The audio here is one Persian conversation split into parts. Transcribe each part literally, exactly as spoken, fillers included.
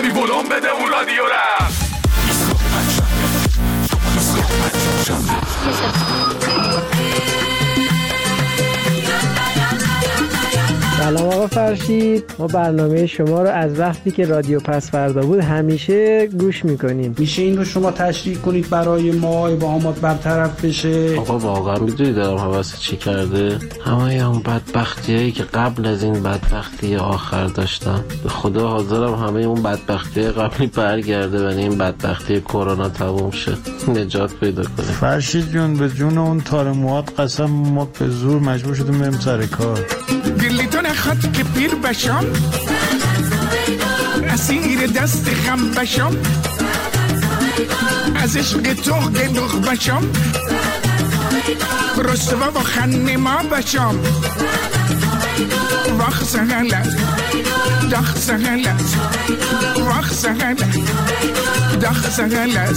کمی ولوم بده اون رادیو را. سلام آقا فرشید، ما برنامه شما رو از وقتی که رادیو پس فردا بود همیشه گوش میکنیم. میشه این رو شما تشریح کنید برای ما ابهامات برطرف بشه؟ آقا واقعا میدونی دارم حواس چی کرده؟ همه اون بدبختی هایی که قبل از این بدبختی آخر داشتم، به خدا حاضرم همه اون بدبختی قبلی برگرده و این بدبختی کرونا تموم شه، نجات پیدا کنه. فرشید جون به جون اون تار موات قسم، ما به زور مجبور شدیم بریم سر کار. دلیتون خط که پیر بشم، اسیر دست غم بشم، از عشق تو گلوخ بشم، رسوا و خنما بشم. وقت سهلت دخ سهلت، وقت سهلت دخ سهلت.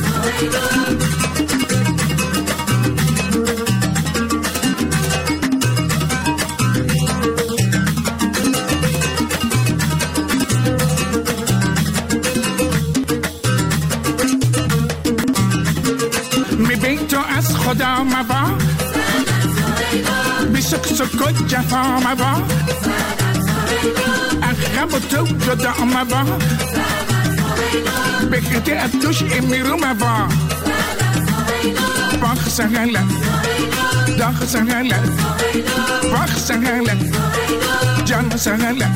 از خدا مبا بی سک سک و جفا مبا، اخم و تو جدا مبا، بکته از توش امیرو مبا. باخ سهله داخ سهله، باخ سهله جان سهله.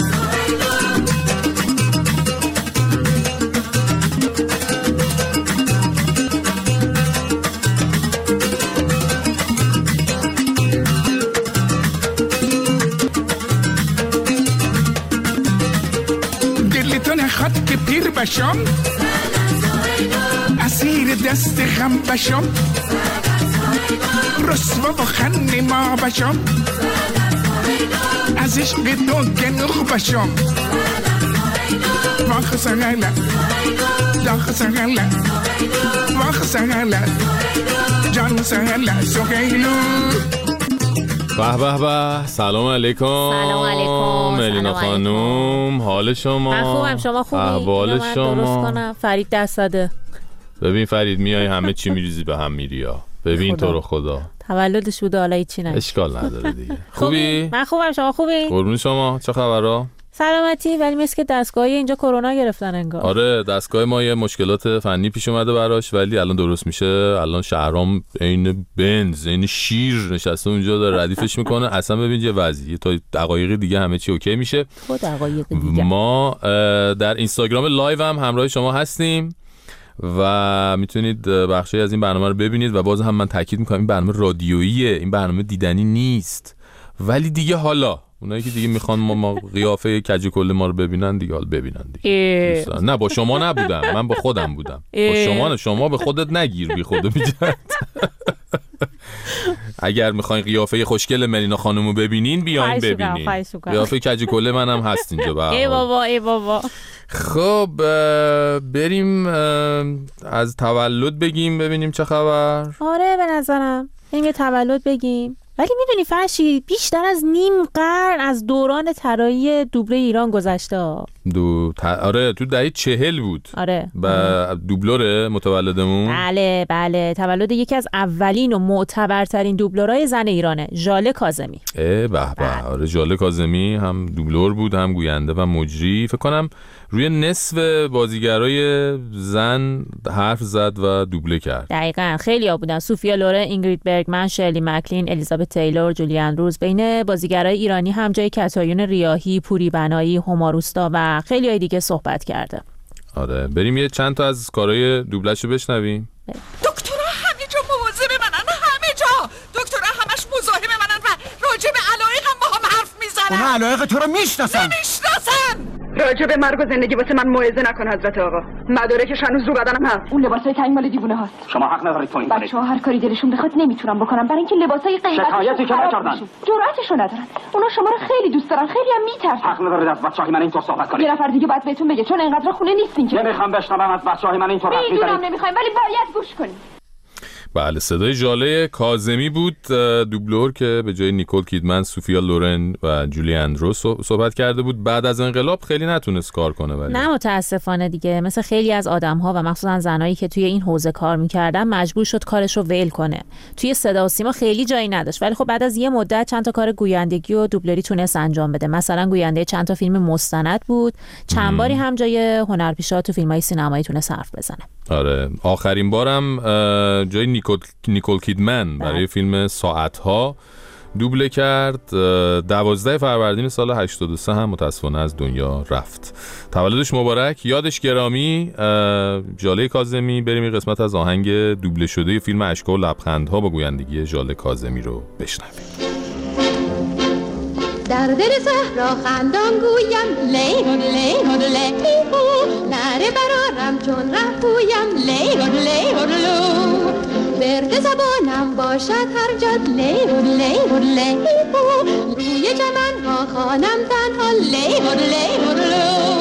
خط که پیر بشم، اسیر دست غم بشم، رسوا و خنما بشم، از عشق تو گنوخ بشم. واخ سهله داخ سهله، واخ سهله جان سهله. سهیلو به به به. سلام علیکم. سلام علیکم ملینا خانوم، حال شما؟ من خوبم، شما خوبی؟ احوال شما؟ درست کنم. فرید دست داده. ببین فرید میای همه چی میریزی به هم میری ها. ببین تو رو خدا تولدش بوده حالا هیچی نگه، اشکال نداره دیگه. خوبی؟ من خوبم، شما خوبی؟ قربون شما، چه خبرها؟ سلامتی. ولی مثل که دستگاهی اینجا کرونا گرفتن انگار. آره دستگاه ما یه مشکلات فنی پیش اومده براش، ولی الان درست میشه. الان شهرام عین بنز عین شیر نشسته اونجا داره ردیفش میکنه. اصلا ببین چه وضعیه، تا دقایق دیگه همه چی اوکی میشه. خود دقایق دیگه ما در اینستاگرام لایو هم همراه شما هستیم و میتونید بخشی از این برنامه رو ببینید. و باز هم من تاکید میکنم این برنامه رادیوییه، این برنامه دیدنی نیست. ولی دیگه حالا اونایی که دیگه میخوان ما, ما قیافه کج کل ما رو ببینن دیگه، حالا ببینن دیگه. نه با شما نبودم، من با خودم بودم. با شما نه، شما به خودت نگیر، بی خودت میجد. اگر میخواین قیافه خوشگل ملینا خانومو ببینین بیاین ببینین. قیافه کج کل منم هست اینجا. به ای بابا ای بابا. خب بریم از تولد بگیم ببینیم چه خبر. آره به نظرم بریم یه تولد بگیم. ولی میدونی فرشید بیشتر از نیم قرن از دوران طراحی دوبله ایران گذشته. دو ت... آره تو دهه چهل بود. آره با دوبلور متولدمون. بله بله تولد یکی از اولین و معتبرترین دوبلورای زن ایرانه، ژاله کاظمی. اه به به. آره ژاله کاظمی هم دوبلور بود هم گوینده و مجری. فکر کنم روی نصف بازیگرای زن حرف زد و دوبله کرد. دقیقاً خیلی‌ها بودن، سوفیا لوره، اینگرید برگمن، شرلی مکلین، الیزابت تیلور، جولی اندروز. بین بازیگرای ایرانی هم جای کتایون ریاحی، پوری بنایی، هما روستا و خیلی های دیگه صحبت کرده. آره بریم یه چند تا از کارهای دوبله‌شو بشنویم. دکترها همه جا مواظب منن، همه جا دکترها همش مزاحم منن و راجع به علایقم با هم حرف میزنن. اونا علایق تو رو میشناسن. نمیشناسن. راجع به مرگ و زندگی واسه من موعظه نکن حضرت آقا. مدارکش هنوز رو بدنم هست. اون لباسای تنگ مال دیوونه هاست. شما حق ندارید تو این کنید. بچه‌ها هر کاری دلشون بخواد نمیتونن بکنن برای اینکه لباسای قیمتی شکایتی که نکردن. جرأتشو ندارن. اونا شما رو خیلی دوست دارن، خیلی هم میترسن. حق ندارید از بچه‌های من اینطور صحبت کنید. یه نفر دیگه باید بهتون بگه چون اینقدر خونه نیستین که. نمیخوام بشنوم از بچه‌های من اینطور حرف میزنید. میدونم نمیخوایم ولی باید گوش کنید. بله صدای ژاله کاظمی بود، دوبلور که به جای نیکول کیدمن سوفیا لورن و جولی اندروس صحبت کرده بود. بعد از انقلاب خیلی نتونست کار کنه ولی نه متاسفانه دیگه، مثل خیلی از آدم‌ها و مخصوصا زنایی که توی این حوزه کار می‌کردن مجبور شد کارش رو ول کنه. توی صدا و سیما خیلی جایی نداشت، ولی خب بعد از یه مدت چند تا کار گویندگی و دوبلوری تونست انجام بده. مثلا گوینده چند تا فیلم مستند بود، چند باری هم جای هنرپیشه‌ها تو فیلم‌های سینمایی تونست حرف بزنه. آره آخرین بارم جای نیکول نیکول کیدمن برای فیلم ساعت‌ها دوبله کرد. دوازده فروردین سال هشتاد و سه هم متاسفانه از دنیا رفت. تولدش مبارک، یادش گرامی. ژاله کاظمی. بریم این قسمت از آهنگ دوبله شده فیلم اشک و لبخندها با گویندگی ژاله کاظمی رو بشنویم. در دل صحرا خندان گویم لی هود لی هود لی هو، نره برارم چون رفویم لی هود لی هود لو، برد زبانم باشد هر جا لی هود لی هود لی هو، روی چمن ها خوانم تنها لی هود لی هود لو.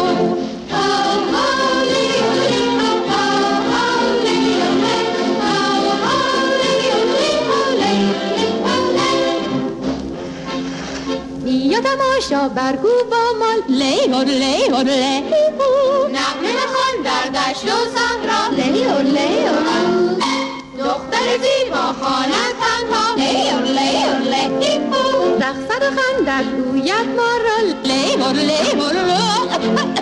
بیا تماشا برگو با مال لی هود لی هود لی هو، نغمه بخوان در دشت و صحرا لی هود لی هود، دختر زیبا خوانند تنها لی هود لی هود لی هو، رقصد و خندد گوید ما را لی هود لی هود لو.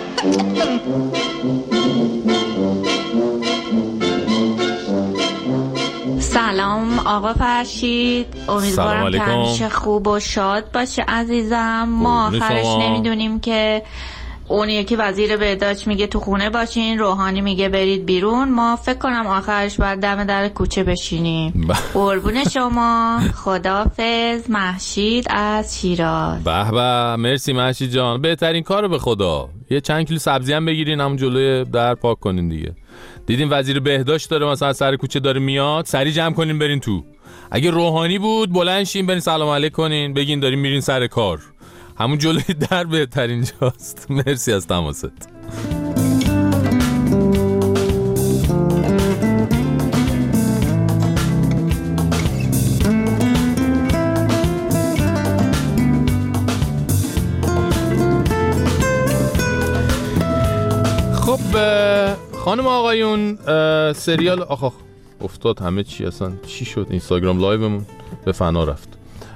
سلام آقا فرشید، امیدوارم که همیشه خوب و شاد باشه عزیزم. ما آخرش نمیدونیم که اون یکی وزیر بهداشت میگه تو خونه باشین، روحانی میگه برید بیرون، ما فکر کنم آخرش باید دم در کوچه بشینیم. قربون شما، خداحافظ. مهشید از شیراز. به به، مرسی مهشید جان، بهترین کارو به خدا. یه چند کیلو سبزی هم بگیرین همون جلوی در پاک کنین دیگه. دیدین وزیر بهداشت داره مثلا سر کوچه داره میاد، سری جمع کنین برین تو. اگه روحانی بود بلند شین برین سلام علیک کنین، بگین دارین میرین سر کار. همون جلوی در بهترین جاست. مرسی از تماست. خب خانم آقایون، سریال آخ افتاد همه چی، اصلا چی شد اینستاگرام لایومون به فنا رفت.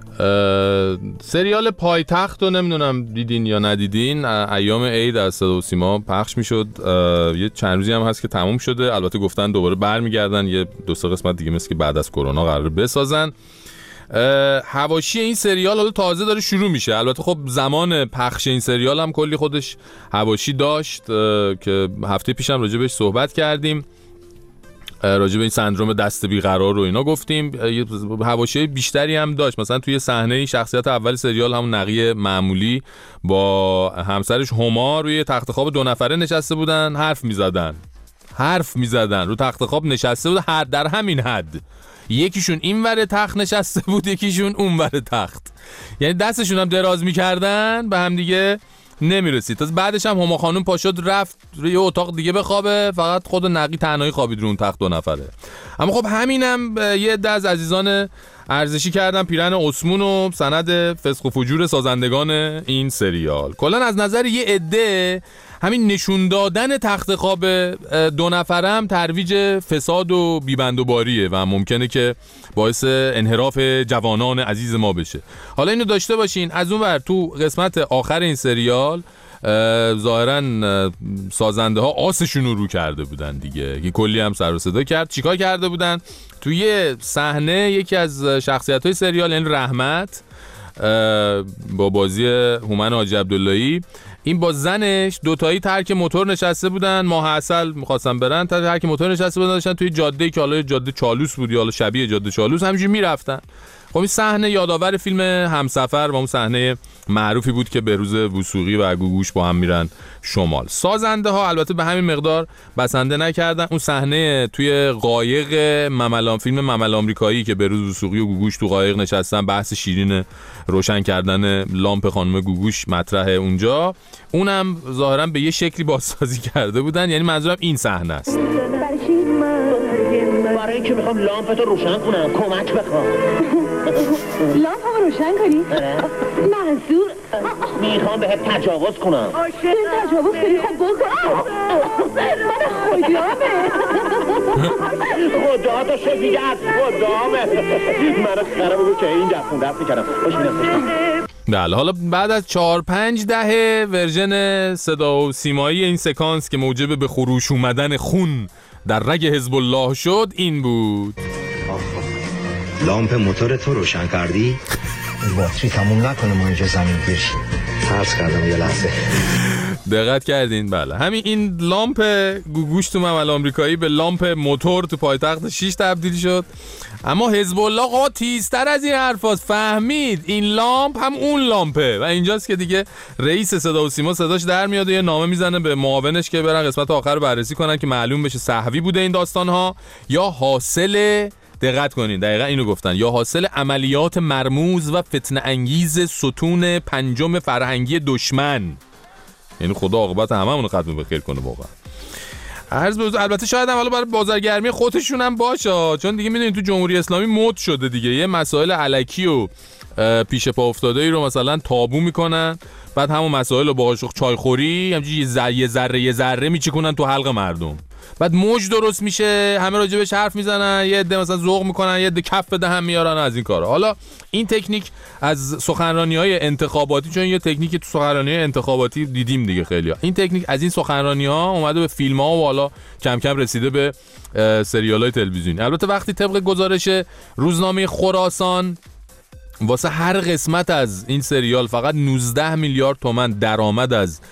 سریال پایتخت رو نمیدونم دیدین یا ندیدین، ایام عید از صدا و سیما پخش میشد. یه چند روزی هم هست که تموم شده، البته گفتن دوباره برمیگردن یه دو سه قسمت دیگه مثل که بعد از کرونا قراره بسازن. حواشی این سریال حالا تازه داره شروع میشه، البته خب زمان پخش این سریال هم کلی خودش حواشی داشت که هفته پیشم راجع بهش صحبت کردیم، راجع به این سندروم دست بیقرار رو اینا گفتیم. حواشی بیشتری هم داشت، مثلا توی صحنه شخصیت اول سریال همون نقی معمولی با همسرش هما روی تخت خواب دو نفره نشسته بودن، حرف میزدن حرف میزدن رو تخت خواب نشسته بود، هر در همین حد، یکیشون این ور تخت نشسته بود یکیشون اون ور تخت، یعنی دستشون هم دراز میکردن به هم دیگه نمیرسید. تا بعدش هم هما خانم پاشد رفت روی اتاق دیگه بخوابه، فقط خود نقی تنهایی خوابید رو اون تخت دو نفره. اما خب همینم یه عده از عزیزان ارزشی کردن پیرن عثمون و سند فسق و فجور سازندگان این سریال. کلا از نظر یه عده همین نشون دادن تخت خواب دو نفرم ترویج فساد و بیبندوباریه و ممکنه که باعث انحراف جوانان عزیز ما بشه. حالا اینو داشته باشین. از اون ور تو قسمت آخر این سریال ظاهرا سازنده ها آسشون رو رو کرده بودن دیگه، که کلی هم سر و صدا کرد. چیکار کرده بودن؟ توی صحنه یکی از شخصیت های سریال یعنی رحمت با بازی هومن حاجی عبداللهی، این با زنش دوتایی ترک موتور نشسته بودن، ماه عسل می‌خواستن برن، ترک موتور نشسته بودن داشتن توی جاده که حالا جاده چالوس بود یا حالا شبیه جاده چالوس همینجوری میرفتن. خب این صحنه یادآور فیلم همسفر و اون صحنه معروفی بود که بهروز وثوقی و گوگوش با هم میرن شمال. سازنده ها البته به همین مقدار بسنده نکردن. اون صحنه توی قایق مملام فیلم ممل آمریکایی که بهروز وثوقی و گوگوش تو قایق نشستن، بحث شیرین روشن کردن لامپ خانم گوگوش مطرحه اونجا، اونم ظاهرا به یه شکلی بازسازی کرده بودن، یعنی منظورم این صحنه است. برای اینکه میخوام لامپتو روشن کنم کمک بخوام. لامپمو روشن کنی؟ منظور میخوام بهت تجاوز کنم. بهم تجاوز کنی؟ خب بکن. من خدامه. خدا تو شد دیگه از خدامه. منو خرم بگو که این دفعون دفت میکردم. خوش میدستش. بله حالا بعد از چهار پنج دهه ورژن صدا و سیمایی این سکانس که موجب به خروش اومدن خون در رگ حزب الله شد این بود. لامپ موتور تو روشن کردی؟ باتری تموم نکنه ما اینجا زمین گیر شیم. فرض کردم یه لحظه. دقت کردین؟ بله همین این لامپ گوگوش تو مملکت آمریکایی به لامپ موتور تو پایتخت شیش تبدیل شد. اما حزب الله آقا تیزتر از این حرفاست، فهمید این لامپ هم اون لامپه و اینجاست که دیگه رئیس صدا و سیما صداش در میاد و یه نامه میزنه به معاونش که برن قسمت آخر رو بررسی کنن که معلوم بشه سهوی بوده این داستان‌ها یا حاصل، دقت کنین دقیقا اینو گفتن، یا حاصل عملیات مرموز و فتنه انگیز ستون پنجم فرهنگی دشمن. یعنی خدا عاقبت هممون رو ختم بخیر کنه واقعا. عرض به البته شاید هم حالا برای بازرگرمی خودشون هم باشه، چون دیگه میدونید تو جمهوری اسلامی مد شده دیگه یه مسائل الکی و پیش پا افتاده ای رو مثلا تابو میکنن، بعد همون مسائل رو با قاشق چایخوری همچین یه ذره یه ذره میچکنن تو حلق مردم، بعد موج درست میشه، همه راجبش حرف میزنن، یه عده مثلا ذوق میکنن، یه عده کف بده هم میارن از این کارا. حالا این تکنیک از سخنرانی‌های انتخاباتی، چون یه تکنیک تو سخنرانی‌های انتخاباتی دیدیم دیگه خیلی‌ها، این تکنیک از این سخنرانی‌ها اومده به فیلم‌ها و حالا کم کم رسیده به سریال‌های تلویزیونی. البته وقتی طبق گزارش روزنامه خراسان واسه هر قسمت از این سریال فقط نوزده میلیارد تومان درآمد از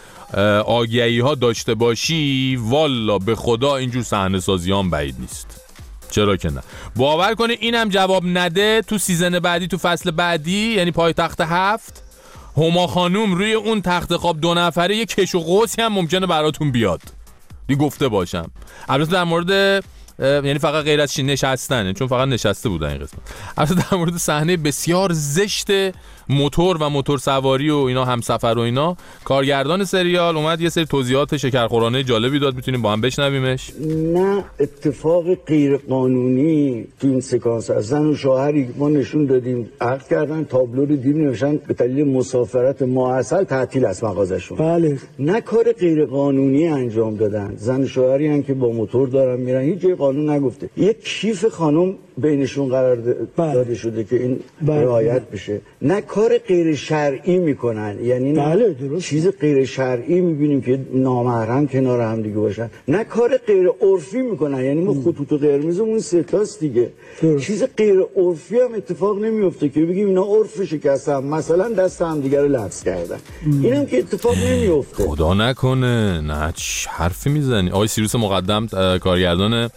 آگهی ها داشته باشی، والا به خدا اینجور صحنه سازی هم بعید نیست. چرا که نه. باور کنه اینم جواب نده، تو سیزن بعدی تو فصل بعدی یعنی پایتخت هفت هما خانوم روی اون تخت خواب دو نفره یه کش و قوسی هم ممکنه براتون بیاد. دی گفته باشم. البته در مورد یعنی فقط غیر از نشستن، چون فقط نشسته بودن این قسمت. البته در مورد صحنه بسیار زشت موتور و موتور سواری و اینا همسفر و اینا، کارگردان سریال اومد یه سری توضیحات شکرخورانه جالبی داد، میتونیم با هم بشنویمش. نه اتفاق غیر قانونی تو این سکانس از زن و شوهری ما نشون دادیم، عقد کردن، تابلو رو دیم نوشتن به دلیل مسافرت ماحصل تعطیل از مغازشون. بله. نه کار غیر قانونی انجام دادن، زن و شوهری ان که با موتور دارن میرن، هیچ جای قانون نگفته. یک کیف خانم بینشون قرار داده شده که این رعایت بشه. نه کار غیر شرعی میکنن، یعنی بله چیز غیر شرعی میبینیم که نامحرم کنار هم دیگه باشن. نه کار غیر عرفی میکنن، یعنی ما خطوط قرمزمون سه تاست دیگه. درست. چیز غیر عرفی هم اتفاق نمیفته که بگیم اینا عرف شکستن، مثلا دست هم دیگه رو لمس کردن. اینم که اتفاق نمیفته. خدا نکنه. نه چه حرفی میزنی؟ آقای سیروس مقدم کارگردان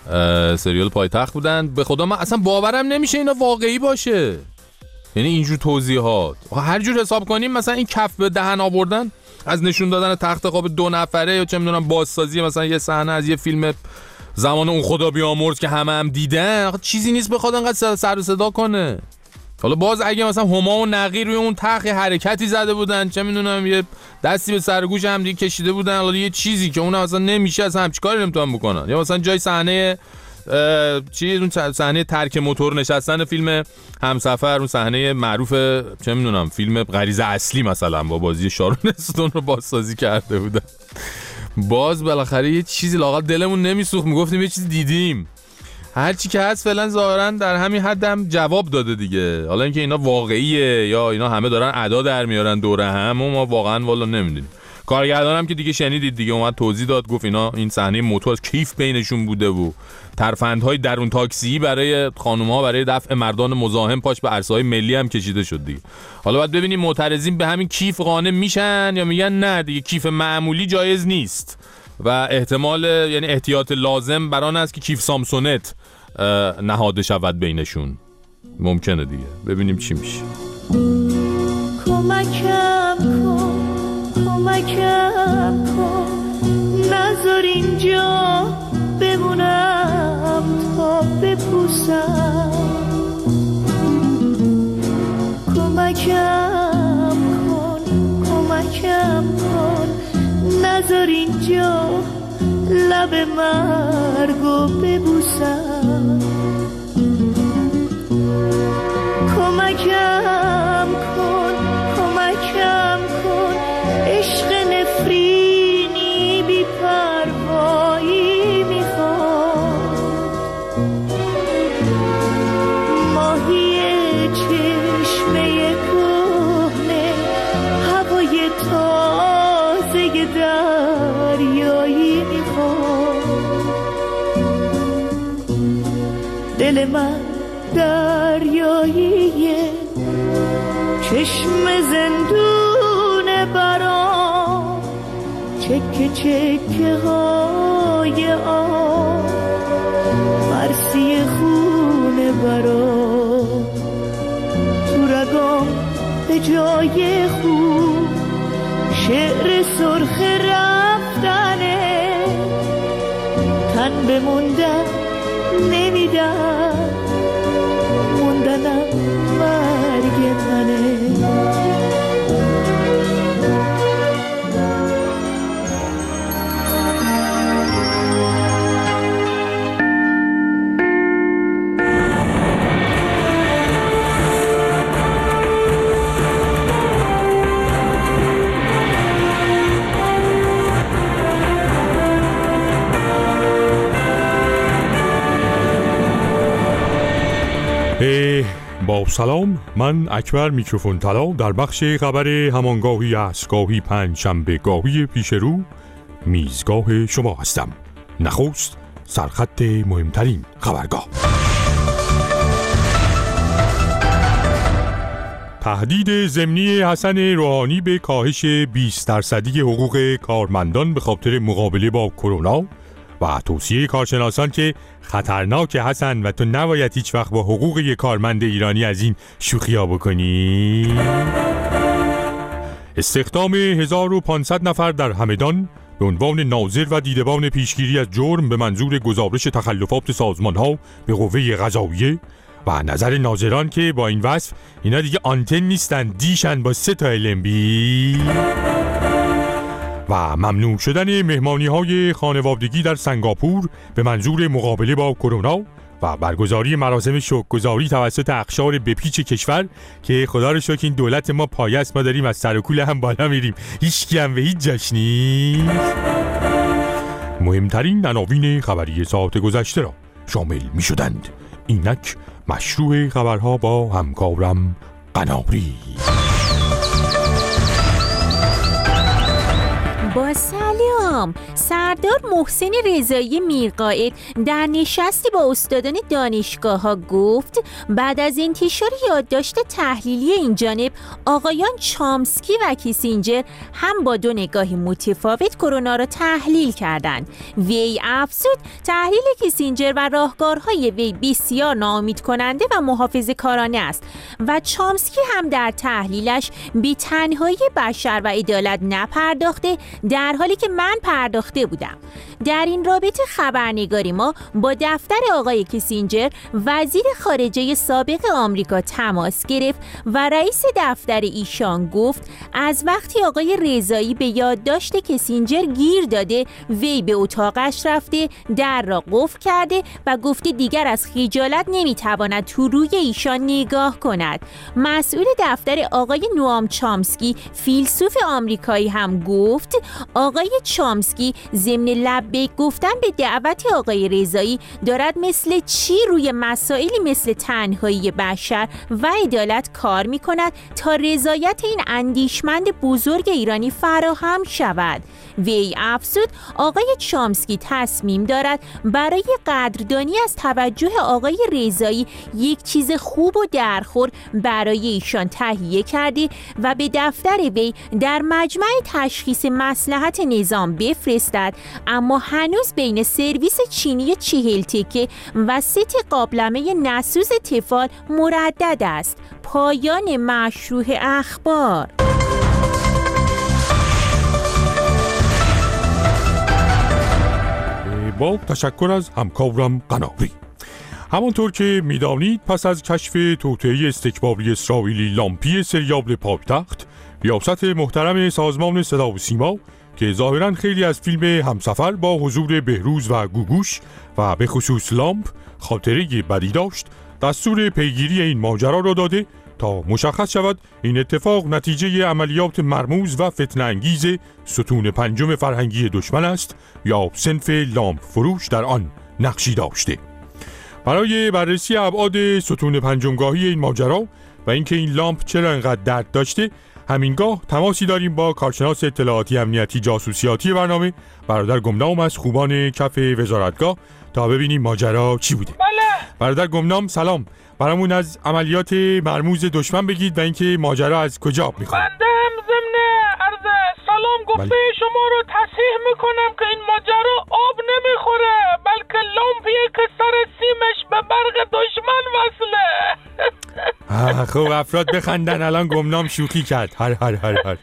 سریال پایتخت بودن. به خدا من اصلا باورم نمیشه اینا واقعی باشه، یعنی اینجور توضیحات هر جور حساب کنیم، مثلا این کف به دهن آوردن از نشون دادن تخت خواب دو نفره یا چه میدونم بازسازی مثلا یه صحنه از یه فیلم زمان اون خدا بیامرز که همه هم دیدن، چیزی نیست بخواد انقدر سر و صدا کنه. حالا باز اگه مثلا هما و نقی روی اون تخت حرکتی زده بودن، چه میدونم یه دستی به سر گوش هم دیگه کشیده بودن، حالا یه چیزی که اون اصلا نمیشه اصلا همچی کاری نمیتونن بکنن، یا مثلا جای صحنه چی اون صحنه ترک موتور نشستن فیلم همسفر، اون صحنه معروف چه میدونم فیلم غریزه اصلی مثلا با بازی شارون استون رو بازسازی کرده بودن، باز بالاخره یه چیزی لااقل دلمون نمیسوخت، میگفتیم یه چیزی دیدیم. هر چی که هست فعلا ظاهرا در همین حد هم جواب داده دیگه. حالا اینکه اینا واقعیه یا اینا همه دارن ادا در میارن دوره هم، ما واقعا والا نمیدونیم. کارگردانم که دیگه شنیدید دیگه اومد توضیح داد، گفت اینا این صحنه موتور کیف بینشون بوده و ترفندهای درون تاکسی برای خانوم‌ها برای دفع مردان مزاحم پاش به عرصه‌های ملی هم کشیده شد دیگه. حالا باید ببینیم معترضین به همین کیف قانع میشن یا میگن نه دیگه کیف معمولی جایز نیست و احتمال یعنی احتیاط لازم بر آن است که کیف سامسونت نهاده شود بینشون. ممکنه دیگه، ببینیم چی میشه. کمکم کن کمکم کن، نذار اینجا بمونم تا بپوسم. کمکم کن کمکم کن، نذار اینجا لب مرگو ببوسم. کمکم کن کمکم کن عشق نفرینی بی پروایی میخواد. ماهی چشمه کهنه هوای تازه دریایی میخواد. دل من دریاییه چشم زندون برام، چکه چکه های آب مرسی خونه برام. تو رگام به جای خوب شعر سرخ رفتنه، تن بموندن نمیدن، موندنم مرگ منه. با سلام، من اکبر میکروفون طلا در بخش خبر همانگاهی است، گاهی پنج شنبه گاهی پیش رو میزگاه شما هستم. نخست سرخط مهمترین خبرگاه. تهدید ضمنی حسن روحانی به کاهش بیست درصدی حقوق کارمندان به خاطر مقابله با کرونا و توصیه کارشناسان که خطرناک حسن و تو نباید هیچ وقت با حقوق یک کارمند ایرانی از این شوخی‌ها بکنی. استخدام هزار و پانصد نفر در همدان به عنوان ناظر و دیدبان پیشگیری از جرم به منظور گزارش تخلفات سازمان‌ها به قوه قضاییه و نظر ناظران که با این وصف اینا دیگه آنتن نیستن، دیشن با سه تا المبی. و ممنوع شدن مهمانی‌های خانوادگی در سنگاپور به منظور مقابله با کرونا و برگزاری مراسم شکرگزاری توسط اقشار بپیچ کشور که خدا رو شکر این دولت ما پایه است، ما داریم از سر و کوله هم بالا میریم، هیچکی هم به هیچ جاش نیست. مهمترین عناوین خبری ساعت گذشته را شامل می شدند. اینک مشروع خبرها با همکارم قناری. با سلام، سردار محسن رضایی میرقائد در نشستی با استادان دانشگاه ها گفت بعد از انتشار یادداشت تحلیلی این جانب آقایان چامسکی و کیسینجر هم با دو نگاه متفاوت کرونا را تحلیل کردند. وی افزود تحلیل کیسینجر و راهکارهای وی بسیار ناامید کننده و محافظه کارانه است و چامسکی هم در تحلیلش به تنهایی بشر و عدالت نپرداخته در حالی که من پرداخته بودم. در این رابطه خبرنگاری ما با دفتر آقای کیسینجر وزیر خارجه سابق آمریکا تماس گرفت و رئیس دفتر ایشان گفت از وقتی آقای رضایی به یادداشت کیسینجر گیر داده وی به اتاقش رفته، در را قفل کرده و گفته دیگر از خجالت نمیتواند تو روی ایشان نگاه کند. مسئول دفتر آقای نوام چامسکی فیلسوف آمریکایی هم گفت آقای چامسکی ضمن لبیک گفتن به دعوت آقای رضایی دارد مثل چی روی مسائلی مثل تنهایی بشر و عدالت کار می کند تا رضایت این اندیشمند بزرگ ایرانی فراهم شود. وی افزود آقای چامسکی تصمیم دارد برای قدردانی از توجه آقای رضایی یک چیز خوب و درخور برای ایشان تهیه کرده و به دفتر وی در مجمع تشخیص مصلحت نظام بفرستد، اما هنوز بین سرویس چینی چهل تکه و ست قابلمه نسوز تفال مردد است. پایان مشروع اخبار. با تشکر از همکارم قناری. همانطور که میدانید پس از کشف توطئه استکباری اسرائیلی لامپی سریابل پایتخت، ریاست محترم سازمان صدا و سیما که ظاهراً خیلی از فیلم همسفر با حضور بهروز و گوگوش و به خصوص لامپ خاطره بدی داشت، دستور پیگیری این ماجرا را داده تا مشخص شود این اتفاق نتیجه عملیات مرموز و فتنه انگیز ستون پنجم فرهنگی دشمن است یا صنف لامپ فروش در آن نقشی داشته. برای بررسی ابعاد ستون پنجمگاهی این ماجرا و اینکه این لامپ چرا انقدر درد داشته، همینگاه تماسی داریم با کارشناس اطلاعاتی امنیتی جاسوسیاتی برنامه برادر گمنام از خوبان کف وزارتگاه تا ببینیم ماجرا چی بوده. بله. برادر گمنام سلام، برامون از عملیات مرموز دشمن بگید و اینکه ماجرا از کجا میخواد. بنده هم ضمن عرض سلام گفته بله. شما رو تصحیح میکنم که این ماجرا آب نمیخوره، بلکه لامپیه که سر سیمش به برق دشمن وصله. خب افراد بخندن، الان گمنام شوخی کرد. هر هر هر هر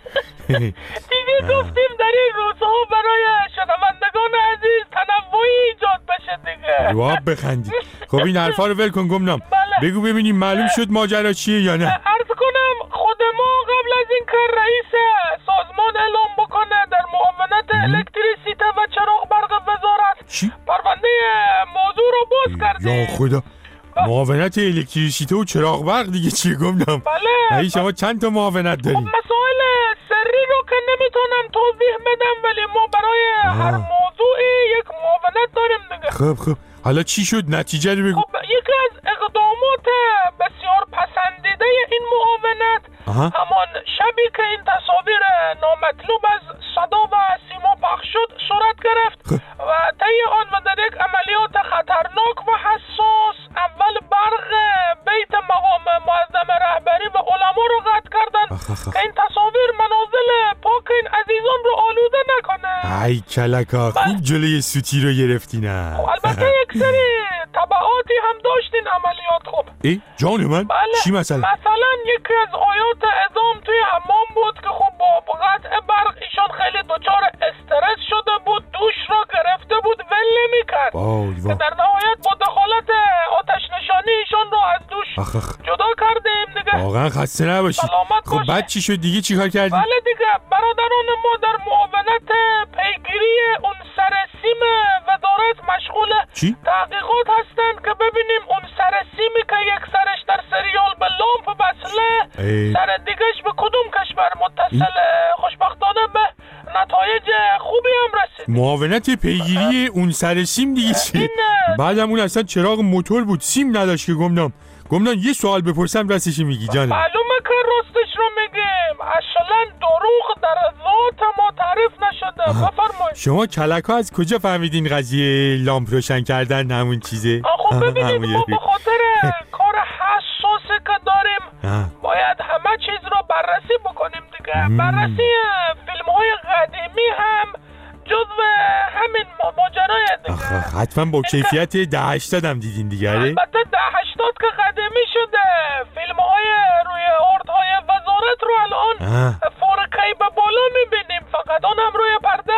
دیگه گفتیم در این روزها برای شنوندگان عزیز تنوعی ایجاد بشه دیگه. جواب بخندی. خب این حرفا رو ول کن گمنام. بله. بگو ببینیم معلوم شد ماجرا چیه یا نه؟ عرض کنم خود ما قبل از این که رئیس سازمان اعلام بکنه در معاونت الکتریسیته و چراغ برق وزارت چی؟ پرونده موضوع رو باز کردیم. یا خدا، معاونت الکتریسیته و چراغ برق دیگه چیه گمنام؟ بله. ای شما چند تا معاونت دارید؟ خب مسائل سری رو که نمیتونم توضیح بدم، ولی ما برای آه. هر موضوعی یک معاونت داریم دیگه. خب خب حالا چی شد؟ نتیجه رو بگو. خب یکی از اقدامات بسیار پسندیده این معاونت آه. همان شبی که این تصاویر نامطلوب از صدا و سیما پخش شد صورت گرفت خب. و طی آن و در یک عملیات خطرناک و حساس اول برق بیت مقام معظم رهبری و علما رو قطع کردن که این تصاویر منازل پاک این عزیزان رو آلوده نکنه. ای کلکا خوب جلوی سوتی رو گرفتینم. البته یک سری تبعاتی هم داشتین عملیات. خب ای جان من بله. چی مثلا؟ مثلا یکی از آیات اعظام توی حمام بود که خب با قطع برق ایشان خیلی دچار استرس شده بود، دوش را گرفته بود ول نمی‌کرد که در نهایت با دخالت آتش نشانی ایشان رو از دوش اخ اخ. جدا کردیم دیگه. واقعا خسته نباشید. خب بعد چی شد دیگه؟ چیکار کردید؟ بله دیگه برادران ما در معاونت پیگیری اون سر سیم وزارت مشغول چی؟ تحقیقات هستند که ببینیم اون سر سیمی که یک سرش در سریال به لامپ وصله سر دیگهش به کدوم کشور متصله. خوشبختانه به نتایج خوبی هم رسید. معاونت پیگیری اون سر سیم دیگه چیه؟ بعدم اون اصلا چراغ موتور بود، سیم نداشت که گمنام. گمنام یه سوال بپرسم راستش میگی جانم؟ معلومه که راستش رو میگیم، اصلا دروغ در ذات ما تعریف نشده. بفرمایید. شما کلکا از کجا فهمیدین قضیه لامپ روشن کردن همون چیزه؟ خب ببینید ما به خاطر کار حساسی که داریم آه. باید همه چیز رو بررسی بکنیم دیگه. مم. بررسی فیلم های قدیمی هم جزو همین ماجرای دیگه. حتما با کیفیت ده هشتاد هم دیدین دیگه. البته ده هشتاد که قدیمی شده، فیلم های روی اردهای وزارت رو الان فور کی به بالا میبینیم، فقط اونم روی پرده.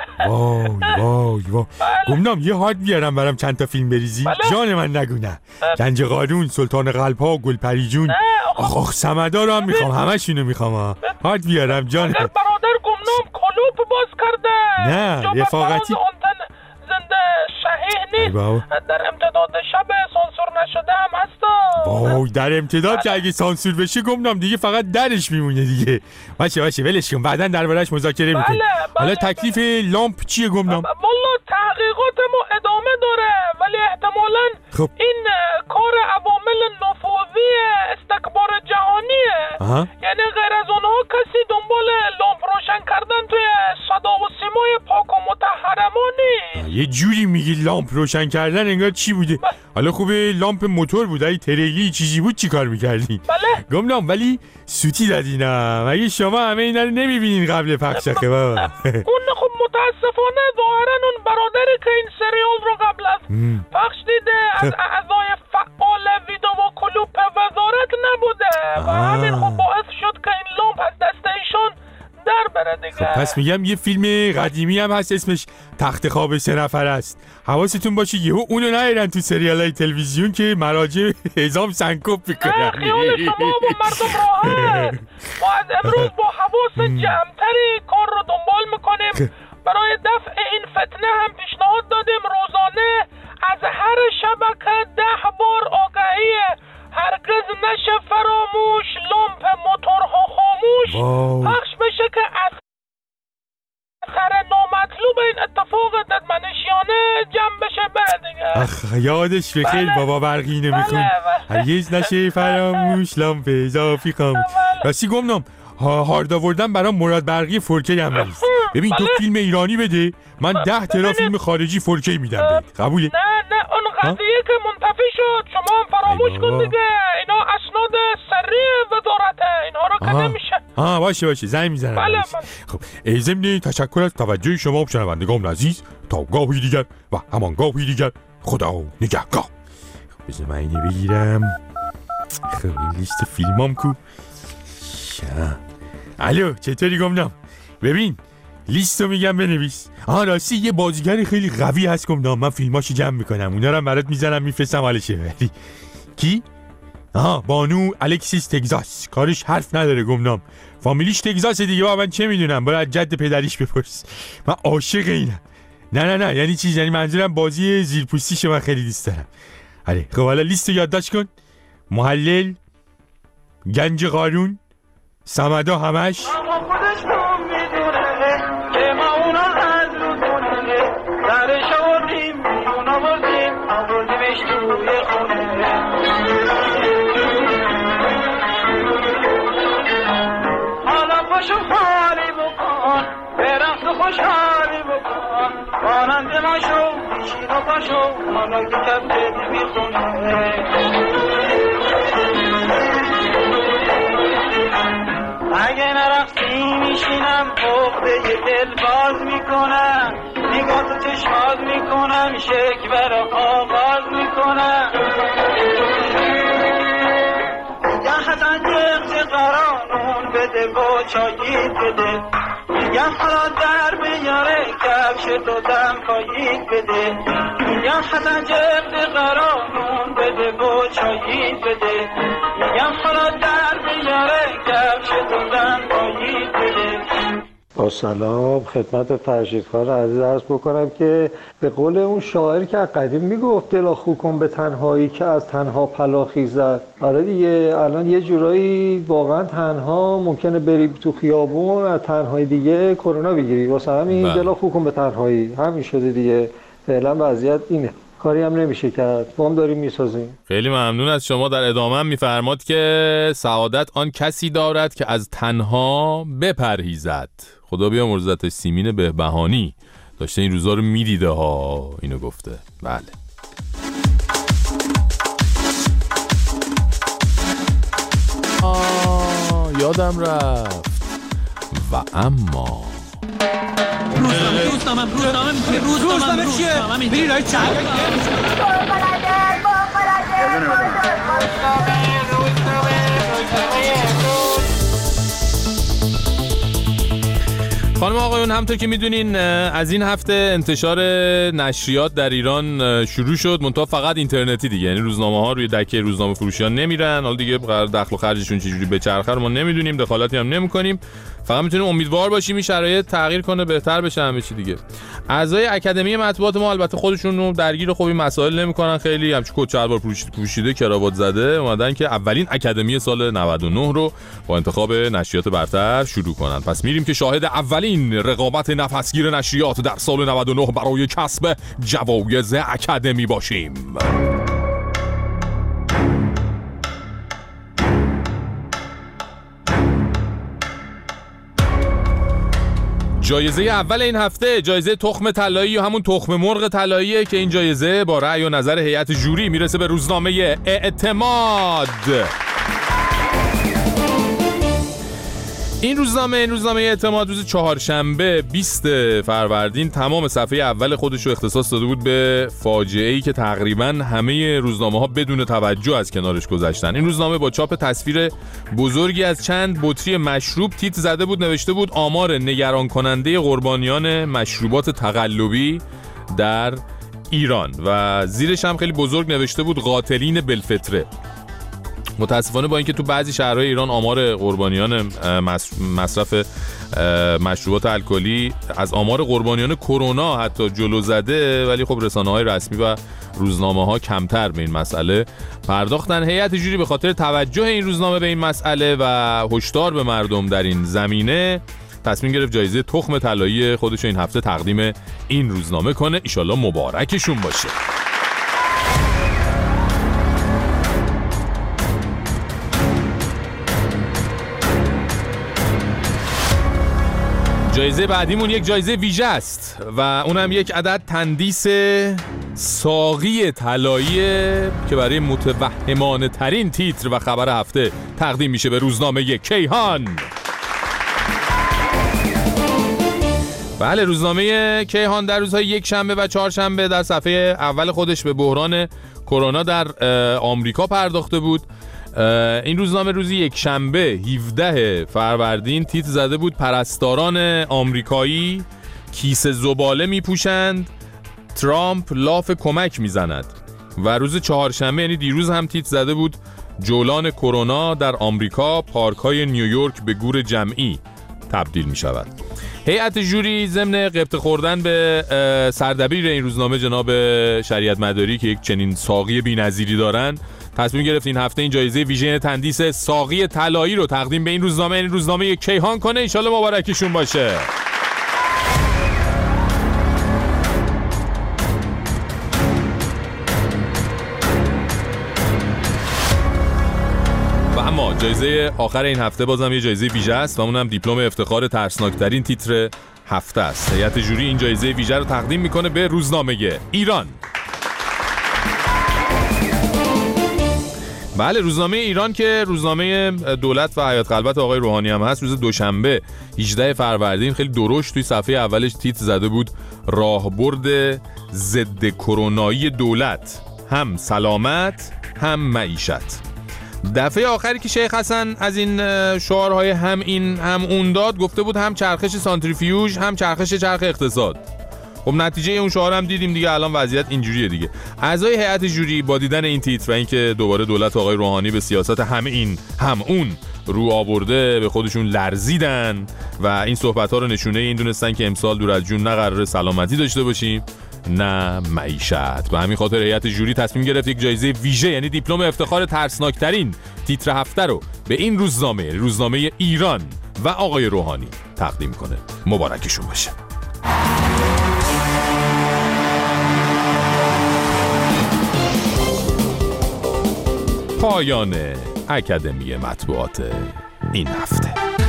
وای وای وای. گمنام یه هارد بیارم برام چند تا فیلم بریزی. بله. جان من نگونه. گنج قارون، سلطان قلب‌ها، گلپری جون. آخ آخ سمدا رو هم میخوام، همشونو میخوام. هارد بیارم جان. برادر گمنام کلوپ باز کرده. نه رفاقتی زنده صحیح نیست. در امتداد شب سانسور نشده هم هستا. وای در امتداد که اگه سانسور بشه گمنام دیگه فقط درش میمونه دیگه. باشه باشه ولش کن، بعدا دربارش مذاکره میکنیم. بله حالا تکلیف لامپ چیه گمنام؟ والله تحقیقات ما ادامه داره، ولی احتمالاً خب. این کار عوامل نفوذی استکبار جهانیه. آها. یعنی غیر از اونها کسی دنبال لامپ روشن کردن توی صدا و سیمای پاک و مطهر ما نیست. یه جوری میگی لامپ روشن کردن انگار چی بوده؟ بله. حالا خوبه لامپ موتور بود، اگه تریلی چیزی بود چی کار میکردین؟ بله گمنام ولی سوتی دادینم. اگه شما همه اینا رو نمیبینین قبل پخش که بابا. اون خب متاسفانه ظاهرا اون برادری که این سریال رو قبل از پخش دیده از اعضای فعال ویدو و کلوپ وزارت نبوده و همین خب باعث شد که این لامپ از دست ایشون در بره دیگه. خب پس میگم یه فیلم قدیمی هم هست اسمش تخت خواب سه نفر است. حواستون باشه یهو اونو نیارن تو سریالای تلویزیون که مراجع اعزام سنکوب میکنن. نه خیال شما و مردم راحت. ما از امروز با حواس جمعتری کار رو دنبال میکنیم برای دفع این فتنه هم پیشنهاد دادیم روزانه از هر شبکه ده بار آگهی هرگز نشه فراموش لامپ موتورها خاموش پخش بشه که از اثر نامطلوب این اتفاق ددمنشیانه جمع بشه بعد دیگه. اخ یادش بخیر بابا برقی نمیخون هرگز نشه فراموش لامپ اضافی خاموش. راستی گمنام هارد آوردن برام مراد برقی فورکی هم بریز. ببین تو فیلم ایرانی بده من ده ترا فیلم خارجی فورکی میدم بهت. قبوله؟ نه نه اون قضیه که منتفی شد شما هم فراموش کن دیگه. اینا اسناد سری وزارته اینها رو که نمیشه. آها باشه باشه زنگ میزنم. بله خب ضمن تشکر از توجه شما شنوندگان عزیز تا گاهی دیگر و همان گاهی دیگر خدا نگهدار. بذار من اینو بگیرم. خب این لیست فیلمام کو. الو چطوری گمنام؟ ببین لیستو میگم بنویس. آها راستی یه بازیگر خیلی قوی هست گمنام من فیلماشو جمع میکنم اونا رو برات میزنم میفرستم حالشه بری. کی؟ آها بانو الکسیس تگزاس کارش حرف نداره گمنام فامیلیش تگزاس دیگه با من چه میدونم برای جد پدریش بپرس من عاشق اینم. نه نه نه یعنی چیز یعنی منظورم بازی زیرپوستیشو من خیلی دوست دارم. آره خب حالا لیستو یادداشت کن. محلل گنج قارون سمدا همش اما خودش تو میدونه که ما اونا از رو دونه درش آوردیم بیرون آوردیم آوردیمش توی خونه حالا پاشو خالی بکن برقص و خوشحالی بکن مانند ما شو بیشین و پاشو حالا که کبت میخونه اگه نرقصی میشینم عقده دل باز میکنم نگاه تو چشماز میکنم شکر آغاز میکنم میگم حسن جغ قرانون بده و چایید بده میگم حالا در بیاره کفش تو دم پایید بده میگم حسن جغ قرانون بده و چایید بده میگم حالا در بیاره کفش تو دم پایید بده. با سلام خدمت فرشیدخوان عزیز عرض بکنم که به قول اون شاعری که قدیم میگفت دلا خو کن به تنهایی که از تنها پلا خیزد. آره دیگه الان یه جورایی واقعا تنها ممکنه بری تو خیابون از تنهایی دیگه کرونا بگیری واسه همین دلا خو کن به تنهایی همین شده دیگه. فعلا وضعیت اینه کاری هم نمیشه کرد ما هم داریم میسازیم. خیلی ممنون از شما. در ادامه هم میفرماد که سعادت آن کسی دارد که از تنها بپرهیزد. خدا بیامرزتش سیمین بهبهانی داشته این روزا رو میدیده ها اینو گفته. بله آه یادم رفت و اما روزنامه روزنامه روزنامه روزنامه چیه؟ بری رای چند خانم آقایون همطور که میدونین از این هفته انتشار نشریات در ایران شروع شد منتها فقط اینترنتی دیگه یعنی روزنامه ها روی دکه روزنامه فروشی ها نمیرن. حالا دیگه دخل و خرجشون چجوری بچرخه رو ما نمیدونیم دخالتی هم نمیکنیم فقط میتونیم امیدوار باشیم این شرایط تغییر کنه بهتر بشه همه چی دیگه. اعضای اکادمی مطبوعات ما البته خودشون رو درگیر خوبی مسائل نمیکنن خیلی همچون کت شلوار پوشیده کراوات زده اومدن که اولین اکادمی سال نود و نه رو با انتخاب نشریات برتر شروع کنن. پس میریم که شاهد اولین رقابت نفسگیر نشریات در سال نود و نه برای کسب جوایز اکادمی باشیم. جایزه اول این هفته جایزه تخم طلایی یا همون تخم مرغ طلاییه که این جایزه با رأی و نظر هیئت جوری میرسه به روزنامه اعتماد. این روزنامه این روزنامه اعتماد روز چهارشنبه بیست فروردین تمام صفحه اول خودش رو اختصاص داده بود به فاجعه‌ای که تقریباً همه روزنامه‌ها بدون توجه از کنارش گذشتن. این روزنامه با چاپ تصویر بزرگی از چند بطری مشروب تیتر زده بود نوشته بود آمار نگران کننده قربانیان مشروبات تقلبی در ایران و زیرش هم خیلی بزرگ نوشته بود قاتلین بالفطره. متاسفانه با اینکه تو بعضی شهرهای ایران آمار قربانیان مصرف مشروبات الکلی از آمار قربانیان کرونا حتی جلو زده، ولی خب رسانه‌های رسمی و روزنامه‌ها کمتر به این مسئله پرداختن. هیئت جوری به خاطر توجه این روزنامه به این مسئله و هشدار به مردم در این زمینه تصمیم گرفت جایزه تخم طلایی خودش این هفته تقدیم این روزنامه کنه. ایشالله مبارکشون باشه. جایزه بعدیمون یک جایزه ویژه است و اونم یک عدد تندیس ساقی طلایی که برای متوهمانه ترین تیتر و خبر هفته تقدیم میشه به روزنامه کیهان. بله، روزنامه کیهان در روزهای یک شنبه و چهارشنبه در صفحه اول خودش به بحران کرونا در آمریکا پرداخته بود. این روزنامه روزی یک شنبه هفدهم فروردین تیتر زده بود پرستاران آمریکایی کیسه زباله میپوشند، ترامپ لاف کمک میزند. و روز چهارشنبه یعنی دیروز هم تیتر زده بود جولان کرونا در آمریکا، پارک‌های نیویورک به گور جمعی تبدیل میشود. هیئت جوری ضمن قبط خوردن به سردبیر این روزنامه جناب شریعت مداری که یک چنین ساقی بی‌نظیری دارن، تصمیم گرفت این هفته این جایزه ویژه تندیس ساقی طلایی رو تقدیم به این روزنامه این روزنامه کیهان کنه. ان شاءالله مبارکشون باشه. و اما جایزه آخر این هفته بازم یه جایزه ویژه است و اونم دیپلم افتخار ترسناکترین تیتر هفته است. هیئت جوری این جایزه ویژه رو تقدیم میکنه به روزنامه ایران. بله، روزنامه ایران که روزنامه دولت و حیات قلبت آقای روحانی هم هست، روز دوشنبه هجدهم فروردین خیلی درشت توی صفحه اولش تیتر زده بود راهبرد ضد کرونایی دولت، هم سلامت هم معیشت. دفعه آخری که شیخ حسن از این شعارهای هم این هم اون داد گفته بود هم چرخش سانتریفیوژ هم چرخش چرخ اقتصاد. خب نتیجه اون شعار هم دیدیم دیگه، الان وضعیت اینجوریه دیگه. اعضای هیئت جوری با دیدن این تیتر و اینکه دوباره دولت آقای روحانی به سیاست هم این هم اون رو آورده به خودشون لرزیدن و این صحبت‌ها رو نشونه این دونستن که امسال دور از جون نه قراره سلامتی داشته باشیم نه معیشت. به همین خاطر هیئت جوری تصمیم گرفت یک جایزه ویژه یعنی دیپلم افتخار ترسناکترین تیتر هفته رو به این روزنامه روزنامه ایران و آقای روحانی تقدیم کنه. مبارکشون باشه. پایان اکادمی مطبوعات این هفته.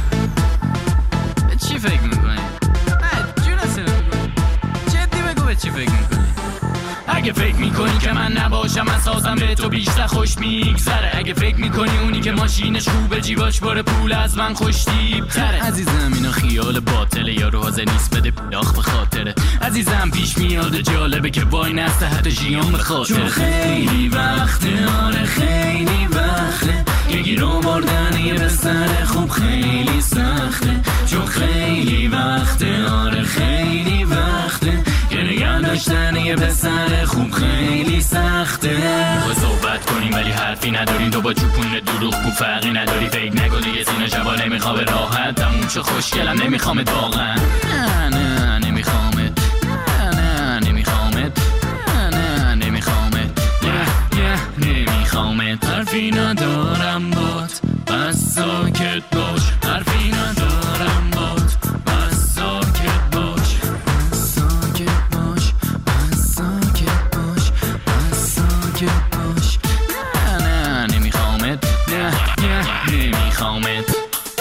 چی فکر میکنی؟ نه جون اصلا جدی بگو به چی فکر میکنی؟ اگه فکر میکنی که من نباشم اساسم به تو بیشتر خوش میگذره، اگه فکر میکنی اونی که ماشینش خوبه جیباش باره پول از من خوش تیب‌تره، عزیزم اینا خیال باطله، یارو حاضر نیست بده پلاخ به خاطره، عزیزم پیش میاد جالبه که وای نسته حتی جیان به خاطره، چون خیلی وقته آره خیلی وقته که گیر آوردن یه بسر خوب خیلی سخته، چون خیلی وقته آره خیلی وقته که نگه داشتن یه بسر خوب خیلی سخته. با صحبت کنیم ولی حرفی نداریم، تو با چوپون دروغ گو فرقی نداری، فکر نگو دیگه سینه شبا نمیخواه به راحت تموم شو خوشگلم نمیخوامت واقعا، نه نه نمیخوامت، نه نه نمیخوامت، نه نه نمیخوامت، نه نه نمیخوامت، حرفی ندارم بات بس ساکت باش، حرفی ندارم بات بس ساکت باش، ساکت باش بس ساکت باش بس ساکت باش، نه نه نمیخوامت، نه نه نمیخوامت.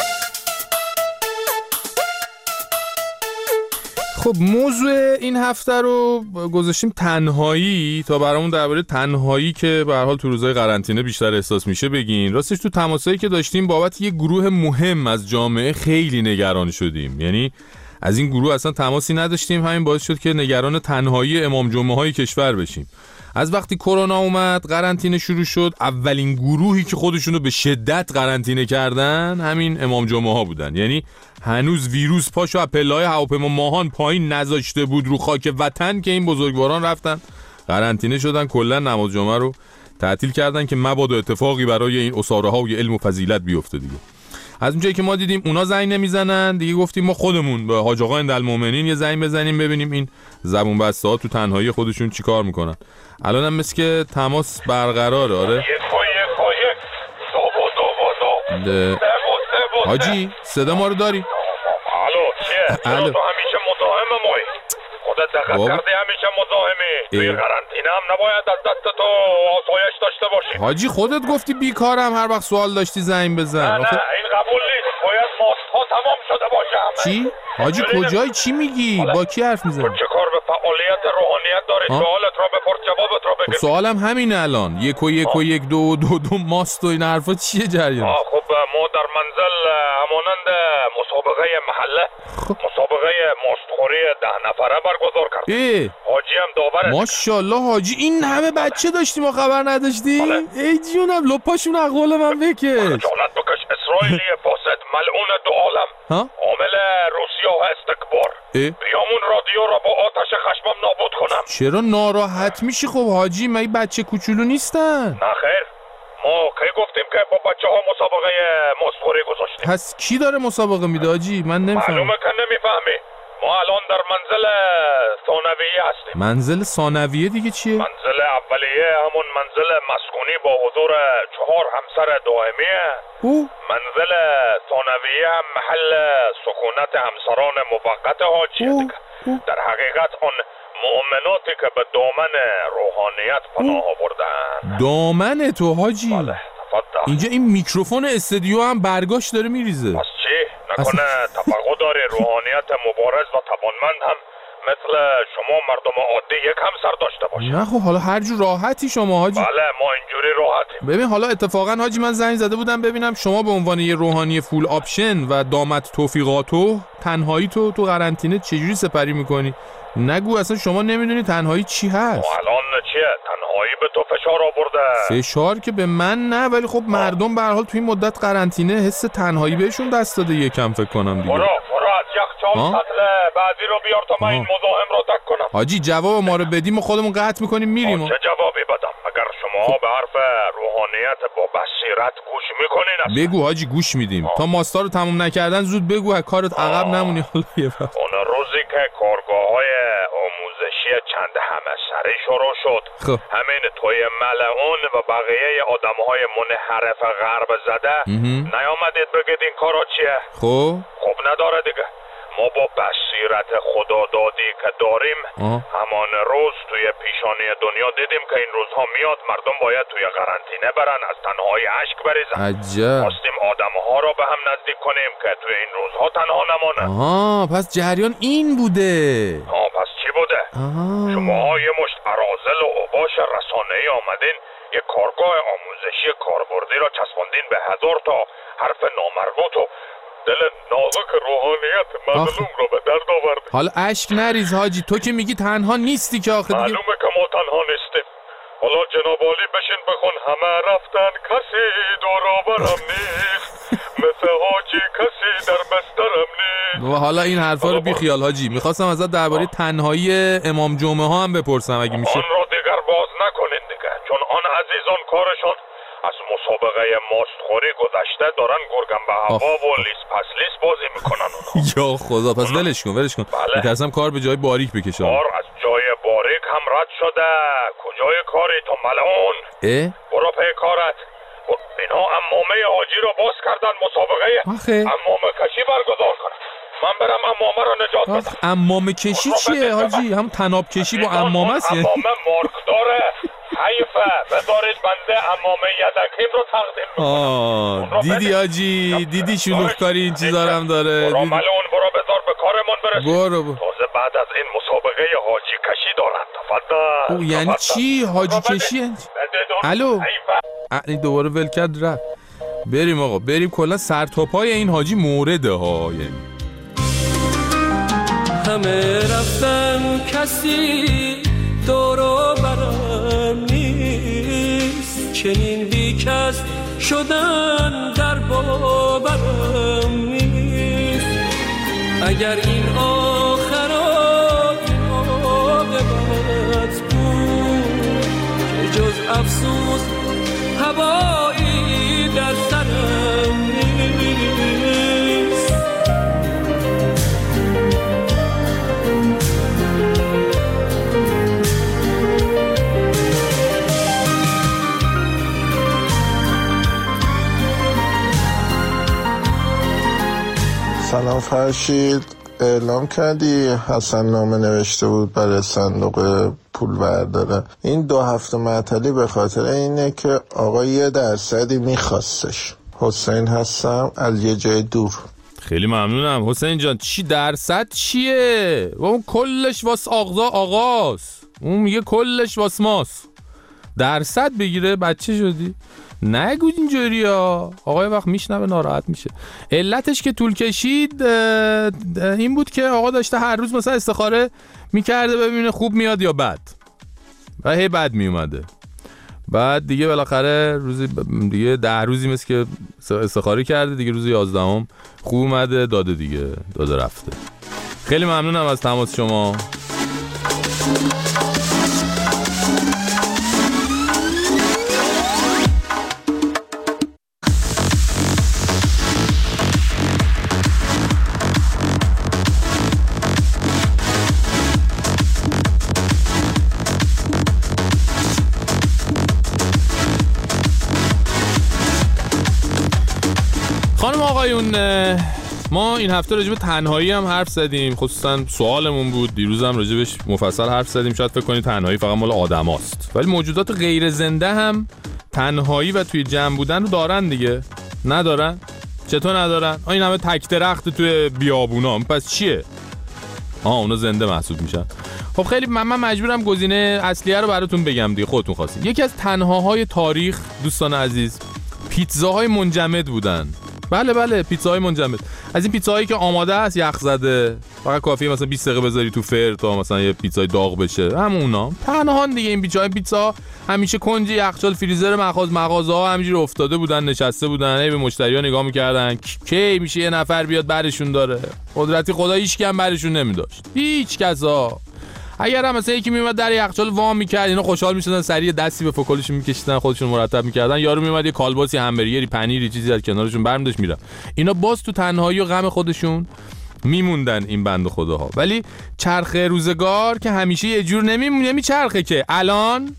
خب موضوع این هفته رو گذاشتیم تنهایی تا برامون درباره تنهایی که به هر حال تو روزهای قرنطینه بیشتر احساس میشه بگین. راستش تو تماسایی که داشتیم بابت یه گروه مهم از جامعه خیلی نگران شدیم، یعنی از این گروه اصلا تماسی نداشتیم، همین باعث شد که نگران تنهایی امام جمعه های کشور بشیم. از وقتی کرونا اومد قرنطینه شروع شد، اولین گروهی که خودشونو به شدت قرنطینه کردن همین امام جمعه ها بودن، یعنی هنوز ویروس پاشو از پله‌های هواپیما ماهان پایین نذاشته بود رو خاک وطن که این بزرگواران رفتن قرنطینه شدن، کلا نماز جمعه رو تعطیل کردن که مبادا اتفاقی برای این اساره‌های علم و فضیلت بیفته دیگه. از اونجایی که ما دیدیم اونا زنگ نمیزنن دیگه، گفتیم ما خودمون به حاج آقا اندالمؤمنین یه زنگ بزنیم ببینیم این زبون بسته ها تو تنهایی خودشون چیکار میکنن. الان هم مثل که تماس برقراره. آره حاجی صدا ما رو داری؟ الو چیه؟ چرا تو همیشه مزاحم مایی؟ خودت دقت کردی همیشه مزاحمی؟ توی قرنطینه هم نباید از دست تو آسایش داشته باشی. حاجی خودت گفتی بیکارم، هر وقت سوال داشتی زنگ بزن. نه نه این قبول نیست، باید ماست ها تمام شده باشه همه. چی؟ حاجی کجایی چی میگی؟ با کی حرف میزنی؟ چه کار به فعالیت روحانیت داری؟ سوالت را بپرس جوابت را بگیر. سوالم همینه الان. یک و یک و یک دو دو دو ماست و این حرفا چیه جریان؟ آه خب ما در منزل همانند مسابقه محله مسابقه ماستخوری ده نفره برگزار کردیم. حاجی هم داوره. ماشاءالله حاجی این همه بچه داشتیم و خبر نداشتیم؟ ای جونم لپاشون اقوال من بکش. خجالت بکش اسرائیلی فاسد ملعون دو عالم. عامل روسیه و استکبار. بیامون رادیو را با آتش خشمم نابود کنم. چرا ناراحت میشی خب حاجی؟ مگه بچه کوچولو نیستن؟ نه خیر، ما کی گفتیم که با بچه ها مسابقه ماستخوری گذاشتیم؟ پس کی داره مسابقه میده حاجی؟ من نمیفهمم. معلومه که نمیفهمی. ما الان در منزل ثانویه هستیم. منزل ثانویه دیگه چیه؟ منزل اولیه همون منزل مسکونی با حضور چهار همسر دائمیه. او منزل ثانویه هم محل سکونت همسران موقت حاجیه دیگه. در حقیقت اون مؤمناتی که به دامن روحانیت پناه آوردن. دامن تو حاجی؟ بله تفضل. اینجا این میکروفون استودیو هم برگاش داره میریزه. پس چی؟ نکنه توقع داری روحانیت مبارز و توانمند هم مثل شما مردم عادی یک همسر داشته باشه؟ نه خب حالا هر جور راحتی شما حاجی. بله ما اینجوری راحتیم. ببین حالا اتفاقا حاجی من زنگ زده بودم ببینم شما به عنوان یه روحانی فول آپشن و دامت توفیقاتو تنهایی تو تو قرنطینه چجوری سپری میکنی؟ نگو اصلا شما نمیدونی تنهایی چی هست. الان چیه؟ تنهایی به تو فشار آورده؟ فشار که به من نه، ولی خب مردم به هر حال تو این مدت قرنطینه حس تنهایی بهشون دست داده یکم فکر کنم دیگه. برو برو از یخچال سطل بعدی رو بیار تا من این مزاحم رو دک کنم. حاجی جواب ما رو بدیم و خودمون قطع میکنیم میریم. چه جوابی بدم؟ اگر شما خب. به حرف روحانیت با بصیرت گوش میکنین اصلا. بگو حاجی گوش میدیم. آه. تا ماستا رو تموم نکردن زود بگو کارت عقب نمونی. حالا یه وقت اون روزی که کارگاه‌های آموزشی چند همه سری شروع شد خب. همین توی ملعون و بقیه آدم‌های منحرف غرب زده نیامدید بگید این کارا چیه؟ خب خب نداره دیگه. ما با بصیرت خدادادی که داریم آه. همان روز توی پیشانی دنیا دیدیم که این روزها میاد مردم باید توی قرنطینه برن، از تنهایی اشک بریزن. عجب. خواستیم آدم‌ها رو به هم نزدیک کنیم که توی این روزها تنها نمانن. آها پس جریان این بوده. آه پس چی بوده؟ آه. شما یه مشت اراذل و اوباش رسانه‌ای آمدین یه کارگاه آموزشی کاربردی را چسباندین به هزار تا حرف نامربوط و دل نازک روحانیت مظلوم رو به درد آورد. حالا اشک نریز حاجی، تو که میگی تنها نیستی که آخه دیگه. معلومه که ما تنها نیستیم. حالا جناب عالی بشین بخون همه رفتن کسی دوروبرم نیست مثل حاجی کسی در بسترم نیست. و حالا این حرفا رو بی خیال حاجی. میخواستم ازت درباره تنهایی امام جمعه ها هم بپرسم اگه میشه. آن رو دیگر باز نکنین دیگه، چون آن عزیزان کارشان از مسابقه ماستخوری گذشته دارن گرگم به هوا و لیس پس لیس بازی میکنن اونا. یا خدا پس ولش کن ولش کن. بله. میترسم کار به جای باریک بکشه. کار از جای باریک هم رد شده. کجای کاری تو ملعون؟ اه؟ برو پی کارت. اینا عمامه حاجی رو باز کردن مسابقه عمامه کشی برگزار کنن. من برم عمامه رو نجات بدم. عمامه کشی چیه حاجی؟ هم تناب کشی با عمامه است. عمامه مارک داره. حیفه بذارید بنده عمامه یدکیم رو تقدیم میکنم. دیدی حاجی دیدی شلوغکاری این چیزا هم داره. برو ملعون برو بذار به کارمون برسیم. برو برو. تازه بعد از این مسابقه حاجی کشی دارن. تفضل. او یعنی چی حاجی کشی؟ الو این دوباره ول کرد رفت. بریم آقا بریم کلا سر تا پای این حاجی مورده ها. یعنی همه رفتن کسی دورو برم نیست، چنین بی کس شدن در باورم نیست. اگر این آخرات عاقبت بود که جز افسوس فرشید اعلام کردی حسن نامه نوشته بود برای صندوق پول برداره. این دو هفته معطلی به خاطر اینه که آقا یه درصدی میخواستش. حسین هستم از یه جای دور. خیلی ممنونم حسین جان. چی درصد چیه؟ و اون کلش واس آغازا آغاست، اون میگه کلش واس ماست. درصد بگیره بچه شدی؟ نگو اینجوری ها. آقای وقت میشنوه ناراحت میشه. علتش که طول کشید این بود که آقا داشته هر روز مثلا استخاره میکرده ببینه خوب میاد یا بد، و هی بد میومده. بعد دیگه بالاخره روزی دیگه ده روزی مثل که استخاره کرده دیگه، روز یازدهم خوب اومده، داده دیگه، داده رفته. خیلی ممنونم از تماس شما. خانم آقایون، ما این هفته راجع به تنهایی هم حرف زدیم، خصوصا سوالمون بود دیروز هم راجع بهش مفصل حرف زدیم. شاید فکر کنید تنهایی فقط مال آدماست، ولی موجودات غیر زنده هم تنهایی و توی جمع بودن رو دارن دیگه. ندارن؟ چطور ندارن؟ این همه تک درخت توی بیابونا، پس چیه؟ آه اونا زنده محسوب میشن. خب خیلی من, من مجبورم گزینه اصلیه رو براتون بگم دیگه، خودتون خواستید. یکی از تنهاهای تاریخ دوستان عزیز پیتزاهای منجمد بودن. بله بله پیتزاهای منجمد، از این پیتزاهایی که آماده است یخ زده، فقط کافیه مثلا بیست دقیقه بذاری تو فر تا مثلا یه پیتزای داغ بشه. همونا تنها دیگه. این پیتزا پیتزا همیشه کنج یخچال فریزر مغازه مغازه ها همینجوری افتاده بودن، نشسته بودن، ای به مشتری‌ها نگاه می‌کردن کی میشه یه نفر بیاد برشون داره. قدرتی خدا هیچ کم برشون نمی‌داشت، هیچ کسا. اگر هم مثلا یکی میومد در یخچال وام می‌کرد اینا خوشحال می‌شدن، سریع دستی به فکلشون می‌کشیدن، خودشون مرتب می‌کردن. یارو میومد یه کالباسی همبرگری پنیری چیزی از کنارشون برمی داشت میره. اینا باز تو تنهایی و غم خودشون میموندن این بنده خداها. ولی چرخه روزگار که همیشه یه جور نمیمونه، نمیچرخه که. الان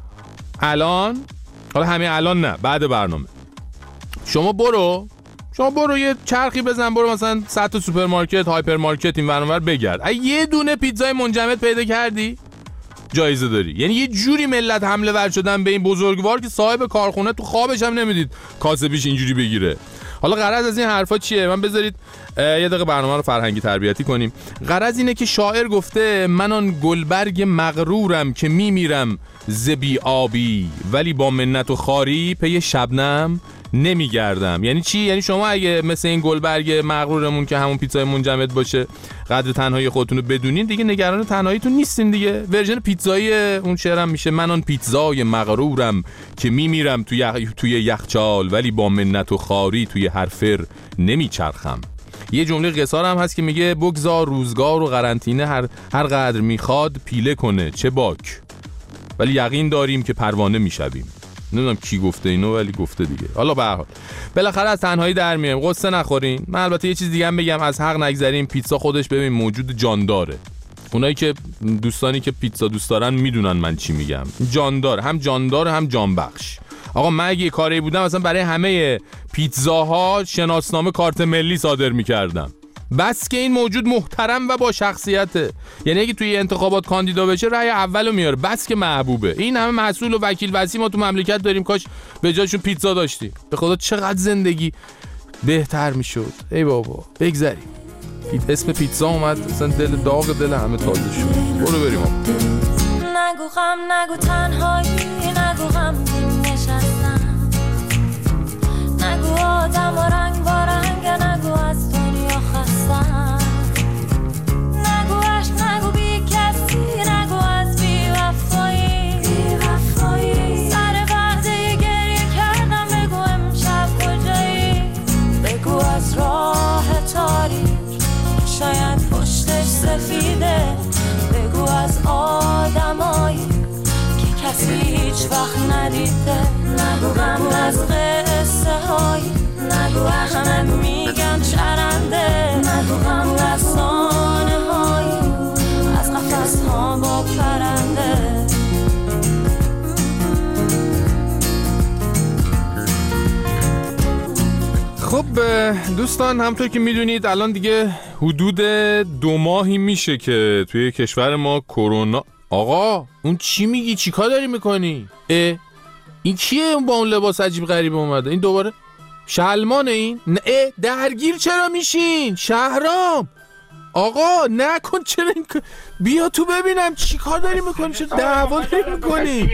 الان حالا همین الان نه، بعد برنامه شما برو شما برو یه چرخی بزن، برو مثلا صد تا سوپرمارکت، هایپر مارکت این ور اون ور بگرد. یه دونه پیتزای منجمد پیدا کردی جایزه داری. یعنی یه جوری ملت حمله ور شدن به این بزرگوار که صاحب کارخونه تو خوابش هم نمیدید کاسبیش اینجوری بگیره. حالا غرض از این حرفا چیه؟ من بذارید یه دقیقه برنامه رو فرهنگی تربیتی کنیم. غرض اینه که شاعر گفته من آن گلبرگ مغرورم که میمیرم ز بی آبی، ولی با منت و خاری پی شبنم نمیگردم. یعنی چی؟ یعنی شما اگه مثل این گلبرگ مغرورمون که همون پیتزای منجمد باشه قدر تنهایی خودتون رو بدونین، دیگه نگران تنهاییتون نیستین دیگه. ورژن پیتزایی اون شعرم میشه من آن پیتزای مغرورم که میمیرم توی یخ... توی یخچال، ولی با منت و خاری توی هر فر نمیچرخم. یه جمله قصار هم هست که میگه بگذار روزگار و قرنطینه هر هر قدر میخواد پیله کنه چه باک، ولی یقین داریم که پروانه میشویم. نمیدونم کی گفته اینو ولی گفته دیگه. حالا به هر حال بالاخره از تنهایی در میایم، قصه نخورین. من البته یه چیز دیگه هم بگم، از حق نگذریم. پیتزا خودش ببین موجود جانداره. اونایی که دوستانی که پیتزا دوست دارن میدونن من چی میگم. جاندار، هم جاندار هم جانبخش. آقا من اگه کاری بودم مثلا برای همه پیتزاها شناسنامه کارت ملی صادر میکردم. بس که این موجود محترم و با شخصیته. یعنی اگه توی انتخابات کاندیدا بشه رأی اولو میاره، بس که محبوبه. این همه مسئول و وکیل وزیر ما تو مملکت داریم، کاش به جاشون پیتزا داشتیم. به خدا چقدر زندگی بهتر میشد. ای بابا بگذریم. اسم پیتزا اومد مثلا دل داغ دل همه تازه شد. برو بریم. نگو غم نگو تنهایی، نگو غم نشستم، نگو آدم و رنگ با رنگ، نگو از دنیا خستم، نگو عشق نگو بی کسی، نگو از بی وفایی، بی وفایی. سر وعده گریه کردم، بگو امشب کجایی، بگو از راه تاریک شاید پشتش سفیده، بگو از آدمایی که کسی هیچ وقت ندیده، نگو غم از قصه هایی، نگو احمد میگن چرنده، نگو غم رسانه هایی از قفس ها با پرنده. خب دوستان همونطور که میدونید الان دیگه حدود دو ماهی میشه که توی کشور ما کرونا. آقا اون چی میگی؟ چی کار داری میکنی؟ اه این کیه اون با اون لباس عجیب غریب اومده؟ این دوباره شلمانه این؟ نه درگیر چرا میشین؟ شهرام آقا نکن، چرا این بیا تو ببینم چی کار داری میکنی؟ چرا دعوا داری میکنی؟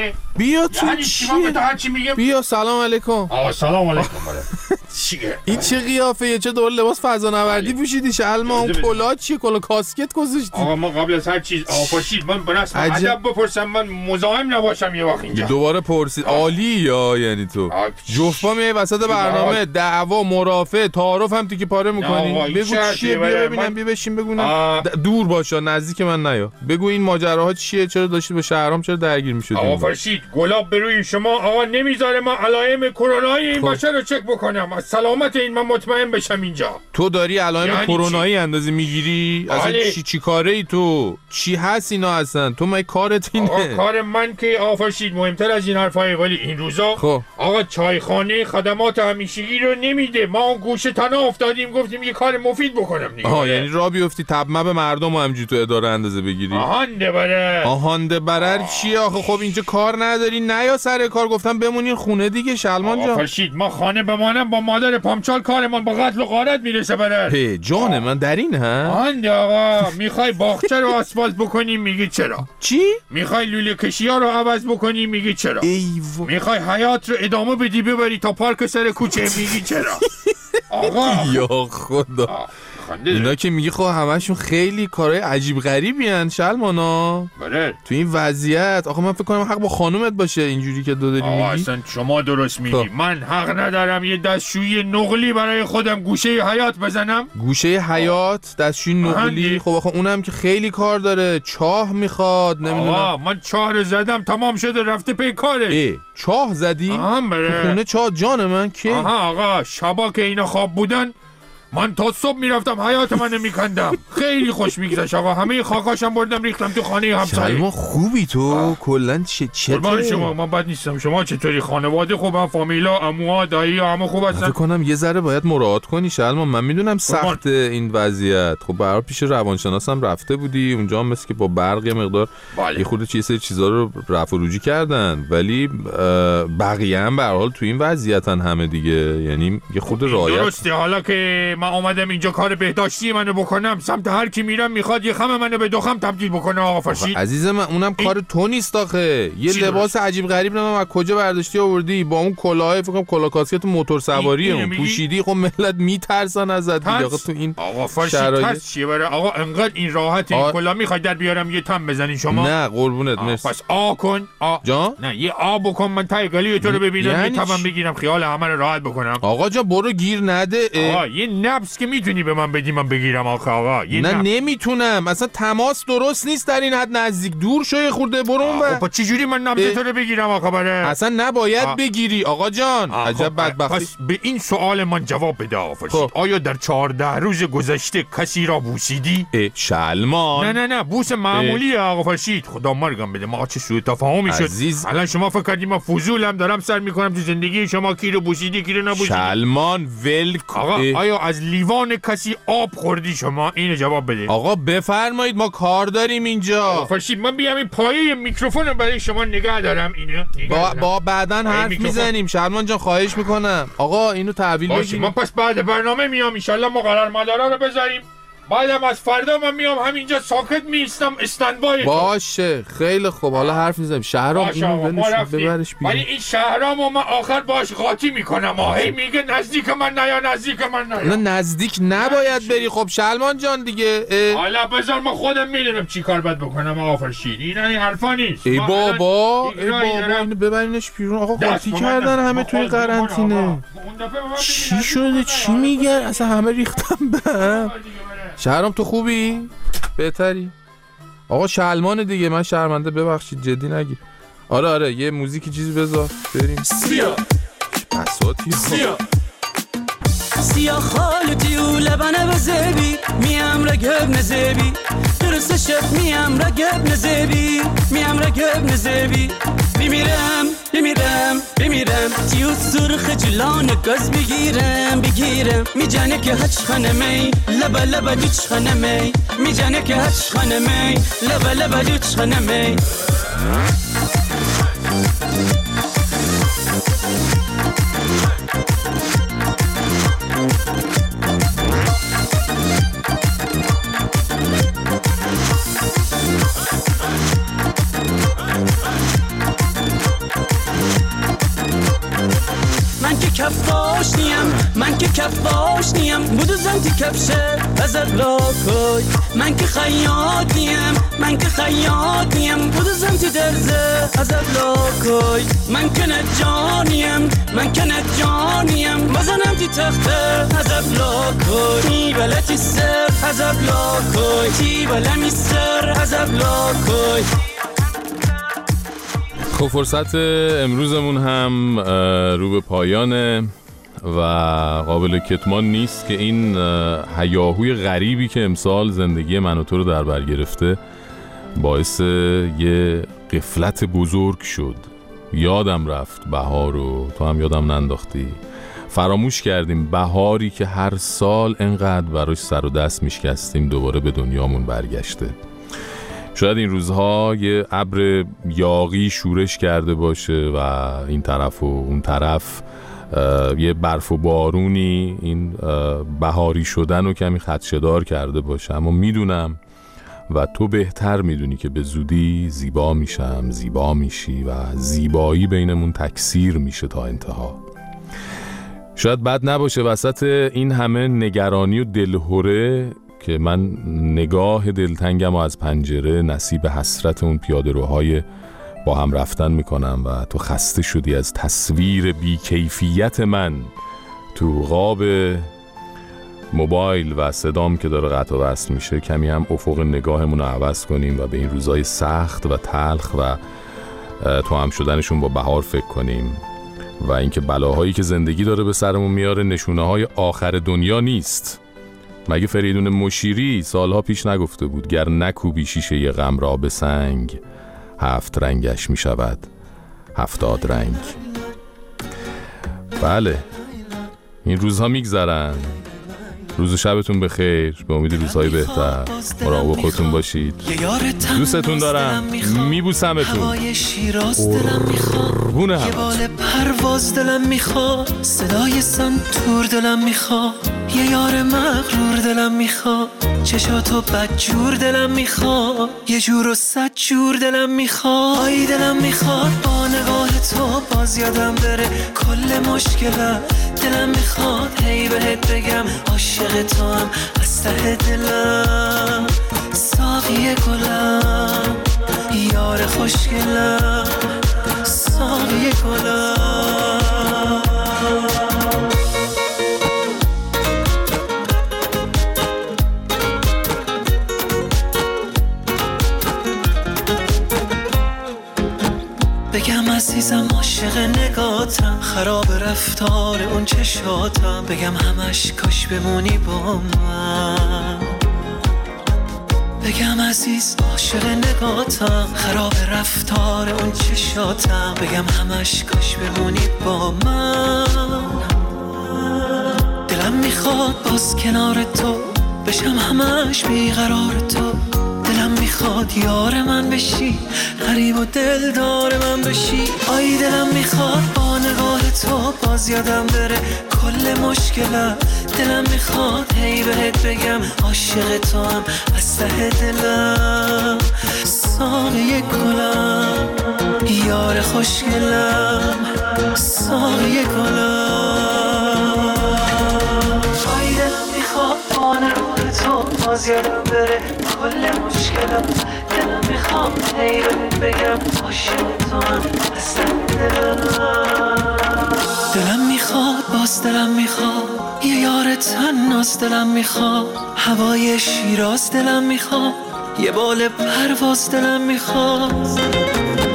بیا تو چیه؟ بیا سلام علیکم. آقا سلام علیکم. چیه؟ این چه قیافه یه؟ چه دور لباس فضانوردی پوشیدی؟ شلما اون کلا چیه؟ کلا کاسکت گذاشتی؟ آقا من قبل از هر چیز آفاشید من برسم ادب بپرسم، من مزاحم نباشم یه وقت اینجا. دوباره پرسید عالی یا یعنی تو جفت میای وسط برنامه دعوا مرافعه تعارف هم تو که پاره میکنی؟ بگو چیه؟ بیا ببینم، بیا بشین بگونم. دور باشه نزدیک من نیا، بگو این ماجراها چیه؟ چرا داشتی به شهرام چرا درگیر میشدی؟ آقا فرشید گلاب به روی شما آقا نمیذاره من علائم کرونایی این باشه رو چک بکنم، از سلامت این من مطمئن بشم اینجا. تو داری علائم یعنی کرونایی اندازه میگیری؟ اصلا چی چی کاره ای تو؟ چی هست اینا اصلا؟ تو مگه کارت اینه؟ آقا کار من که آقا فرشید مهمتر از این حرفای ولی این روزا خب. آقا چایخانه خدمات همیشگی رو نمیده، ما اون گوشه تنها افتادیم گفتیم یه کار مفید بکنم دیگه. آها یعنی راه بیفتی تبمه به مردم همینجوری تو اداره اندازه بگیری؟ آهنده برر. آهنده برر چیه آخه؟ خب اینجا کار نداری نیا سر کار، گفتم بمونین خونه دیگه شلمان جان. فرشید ما خانه بمانم با مادر پامچال کارمان با قتل و غارت میرسه برر. هی جان من در این ها؟ آهنده آقا میخوای باغچه رو آسفالت بکنی میگی چرا؟ چی؟ میخوای لوله کشی ها رو عوض بکنی میگی چرا؟ ایو. میخوای حیات رو ادامه بدی ببری تا پارک سر کوچه میگی چرا؟ آقا یا خدا اینا که میگی خب همشون خیلی کارهای عجیب غریبی ان شلمانا. بله تو این وضعیت آخه من فکر کنم حق با خانومت باشه اینجوری که دو داری میگی. آقا اصلا شما درست میگی خب. من حق ندارم یه دستشویی نقلی برای خودم گوشه حیات بزنم؟ گوشه حیات دستشویی نقلی؟ خب آخه اونم که خیلی کار داره، چاه میخواد نمیدونم. آقا من چاه رو زدم تمام شده رفته پی کارش. ای چاه زدی؟ آها بله. خونه چاه جان من که آها آقا شبا که اینا خواب بودن من تا صبح میرفتم حیات منو میکندم. خیلی خوش میگذشت آقا، همه خاکاشم بردم ریختم تو خانه همسایه. شما خوبی تو کلا چه چطور؟ شما من بد نیستم، شما چطوری؟ خانواده خوبم؟ فامیلا عموها دایی‌ها همه خوب هستن؟ فکر کنم یه ذره باید مراعات کنی شلمان. من میدونم سخت این وضعیت، خب برای پیش روانشناسم رفته بودی اونجا هم مثل که با برق یه مقدار بله. یه خورده چیز چیزا رو رفع و رجوع کردن، ولی بقیه هم به هر حال تو این وضعیتن همه دیگه، یعنی یه خورده رعایت. درسته حالا که من اومدم اینجا کار بهداشتی منو بکنم، سمت هر کی میرم میخواد یه خم منو به دو خم تبدیل بکنه. آقا فرشید عزیز من اونم این... کار تو نیست آخه. یه لباس عجیب غریب نمیدونم از کجا برداشتی آوردی با اون کلاه، فکر کنم کلاه کاسکت موتور سواری اون پوشیدی. خب ملت میترسن ازت دیگه آقا تو این آقا فرشید ترس چیه برای آقا؟ انقدر این راحت این آ... کلاه میخوای در بیارم یه تم بزنی شما؟ نه قربونت مرسی. پس آ کن آ جان؟ نه یه آ بکن من تای گلی تو رو ببینم یعنی یه تمم بگیرم خیال همه رو راحت بکنم. آقا جان برو گیر نده. آقا یه نبض که میتونی به من بدی من بگیرم آقا. آقا نه نب... نمیتونم اصلا تماس درست نیست در این حد، نزدیک دور شوی خورده برو اون بر. خب چه جوری من نبض تو رو بگیرم آقا بره؟ اصلا نباید آه. بگیری آقا جان. عجب بدبختی. پس به این سوال من جواب بده آقا فرشید. آیا در چهارده روز گذشته کسی را بوسیدی؟ شلمان نه نه نه بوس معمولی آقا فرشید. خدا مرگم بده ما چه سوء تفاهمی شد. عزیز... الان شما فکر کردید من فضولم دارم سر میکنم تو زندگی شما، کی رو بوسیدی کی رو نبوسیدی؟ شلمان ول آقا آیا از لیوان کسی آب خوردی شما؟ اینو جواب بده. آقا بفرمایید ما کار داریم اینجا. فرشید من بیام این پایه میکروفون رو برای شما نگاه دارم اینو نگاه با, دارم. با بعدن حرف میزنیم شلمان جان خواهش میکنم. آقا اینو تحویل بگیر. من پس بعد برنامه میام ان شاء الله ما قرار مدارا رو بذاریم، بعدم از فردا من میام همینجا ساکت میستم استندبای. باشه خیلی خوب حالا حرف میزنیم. شهرام اینو ولش ببرش بیرون. ولی این شهرامو من آخر باش قاطی میکنم. هی میگه نزدیک من نیا نزدیک من نیا. نه نزدیک نباید بری. خب شلمان جان دیگه حالا بذار من خودم میدونم چی کار باید بکنم آقا فرشید. این این حرفا نیست. ای بابا ای بابا اینو ببرینش بیرون. آقا قاطی کردن همه توی قرنطینه. چی شده چی میگن اصلا همه ریختم به شهرام. تو خوبی؟ بهتری؟ آقا شلمان دیگه من شرمنده ببخشید جدی نگی. آره آره یه موزیکی چیزی بذار بریم. سیا بساتی سیا سیا خالتی و لبنه بزبی میم رگب نزبی درست شب میم رگب نزبی میم رگب نزبی بمیرم بمیرم بمیرم میرم تیو سرخ جلان گاز بگیرم بگیرم میجانه که هچ خانمی لبا لبا دوچ خانمی میجانه که هچ خانمی لبا لبا دوچ خانمی کفاش نیم من که کفاش نیم بودو زنتی کفشه از لاکوی من که خیاط نیم من که خیاط نیم بودو زنتی درزه از لاکوی من که نجانیم من که نجانیم بزنم تی تخته از لاکوی تی بلتی سر از لاکوی تی بلمی سر از لاکوی. خب فرصت امروزمون هم رو به پایانه و قابل کتمان نیست که این هیاهوی غریبی که امسال زندگی من و تو رو در بر گرفته باعث یه غفلت بزرگ شد. یادم رفت بهار رو، تو هم یادم ننداختی. فراموش کردیم بهاری که هر سال انقدر براش سر و دست میشکستیم دوباره به دنیامون برگشته. شاید این روزها یه ابر یاغی شورش کرده باشه و این طرف و اون طرف یه برف و بارونی این بهاری شدن رو کمی خدشه‌دار کرده باشه، اما میدونم و تو بهتر میدونی که به زودی زیبا میشم، زیبا میشی و زیبایی بینمون تکثیر میشه تا انتها. شاید بد نباشه وسط این همه نگرانی و دلهره که من نگاه دلتنگم و از پنجره نصیب حسرت اون پیاده روهای با هم رفتن میکنم و تو خسته شدی از تصویر بیکیفیت من تو قاب موبایل و صدام که داره قطع و وصل میشه. کمی هم افق نگاهمون رو عوض کنیم و به این روزای سخت و تلخ و تو هم شدنشون با بهار فکر کنیم و اینکه بلاهایی که زندگی داره به سرمون میاره نشونه های آخر دنیا نیست. مگه فریدون مشیری سالها پیش نگفته بود گر نکوبی شیشه ی غم را به سنگ هفت رنگش می شود هفتاد رنگ. بله این روزها میگذرن. روز شبتون بخیر، به امید روزهای بهتر. مراقب خودتون باشید. دوستتون دارم، میبوسمتون. هوای شیراز دلم میخواد، یه بال پرواز دلم میخواد، صدای سنتور دلم میخواد، یه یار مغرور دلم میخواد، چشاتو بدجور دلم میخواد، یه جور و صد جور دلم میخواد. آی دلم میخواد با نگاه تو باز یادم بره کل مشکلم. دلم میخواد هی بهت بگم عاشق تو هم از ته دلم. ساقی گلم یار خوشگلم، ساقی گلم. بگم عزیزم عاشق نگاتم، خراب رفتار اون چشاتم، بگم همش کاش بمونی با من. بگم عزیز عاشق نگاتم، خراب رفتار اون چشاتم، بگم همش کاش بمونی با من. دلم میخواد باز کنار تو بشم همش بیقرار تو. دلم میخواد یار من بشی، غریب و دلدار من بشی. آی دلم میخواد با نگاه تو باز یادم بره کل مشکلم. دلم میخواد هی بهت بگم عاشق تو هم از ته دلم. ساقی گلم یار خوشگلم، ساقی گلم. آی دلم میخواد با نگاه تو باز یادم بره کل مشکلم. دلم میخواد هی بهت بگم عاشق تو هم از ته دلم. دلم میخواد باز دلم میخواد یه یار تناس. دلم میخواد هوای شیراز. دلم میخواد یه بال پرواز. دلم میخواد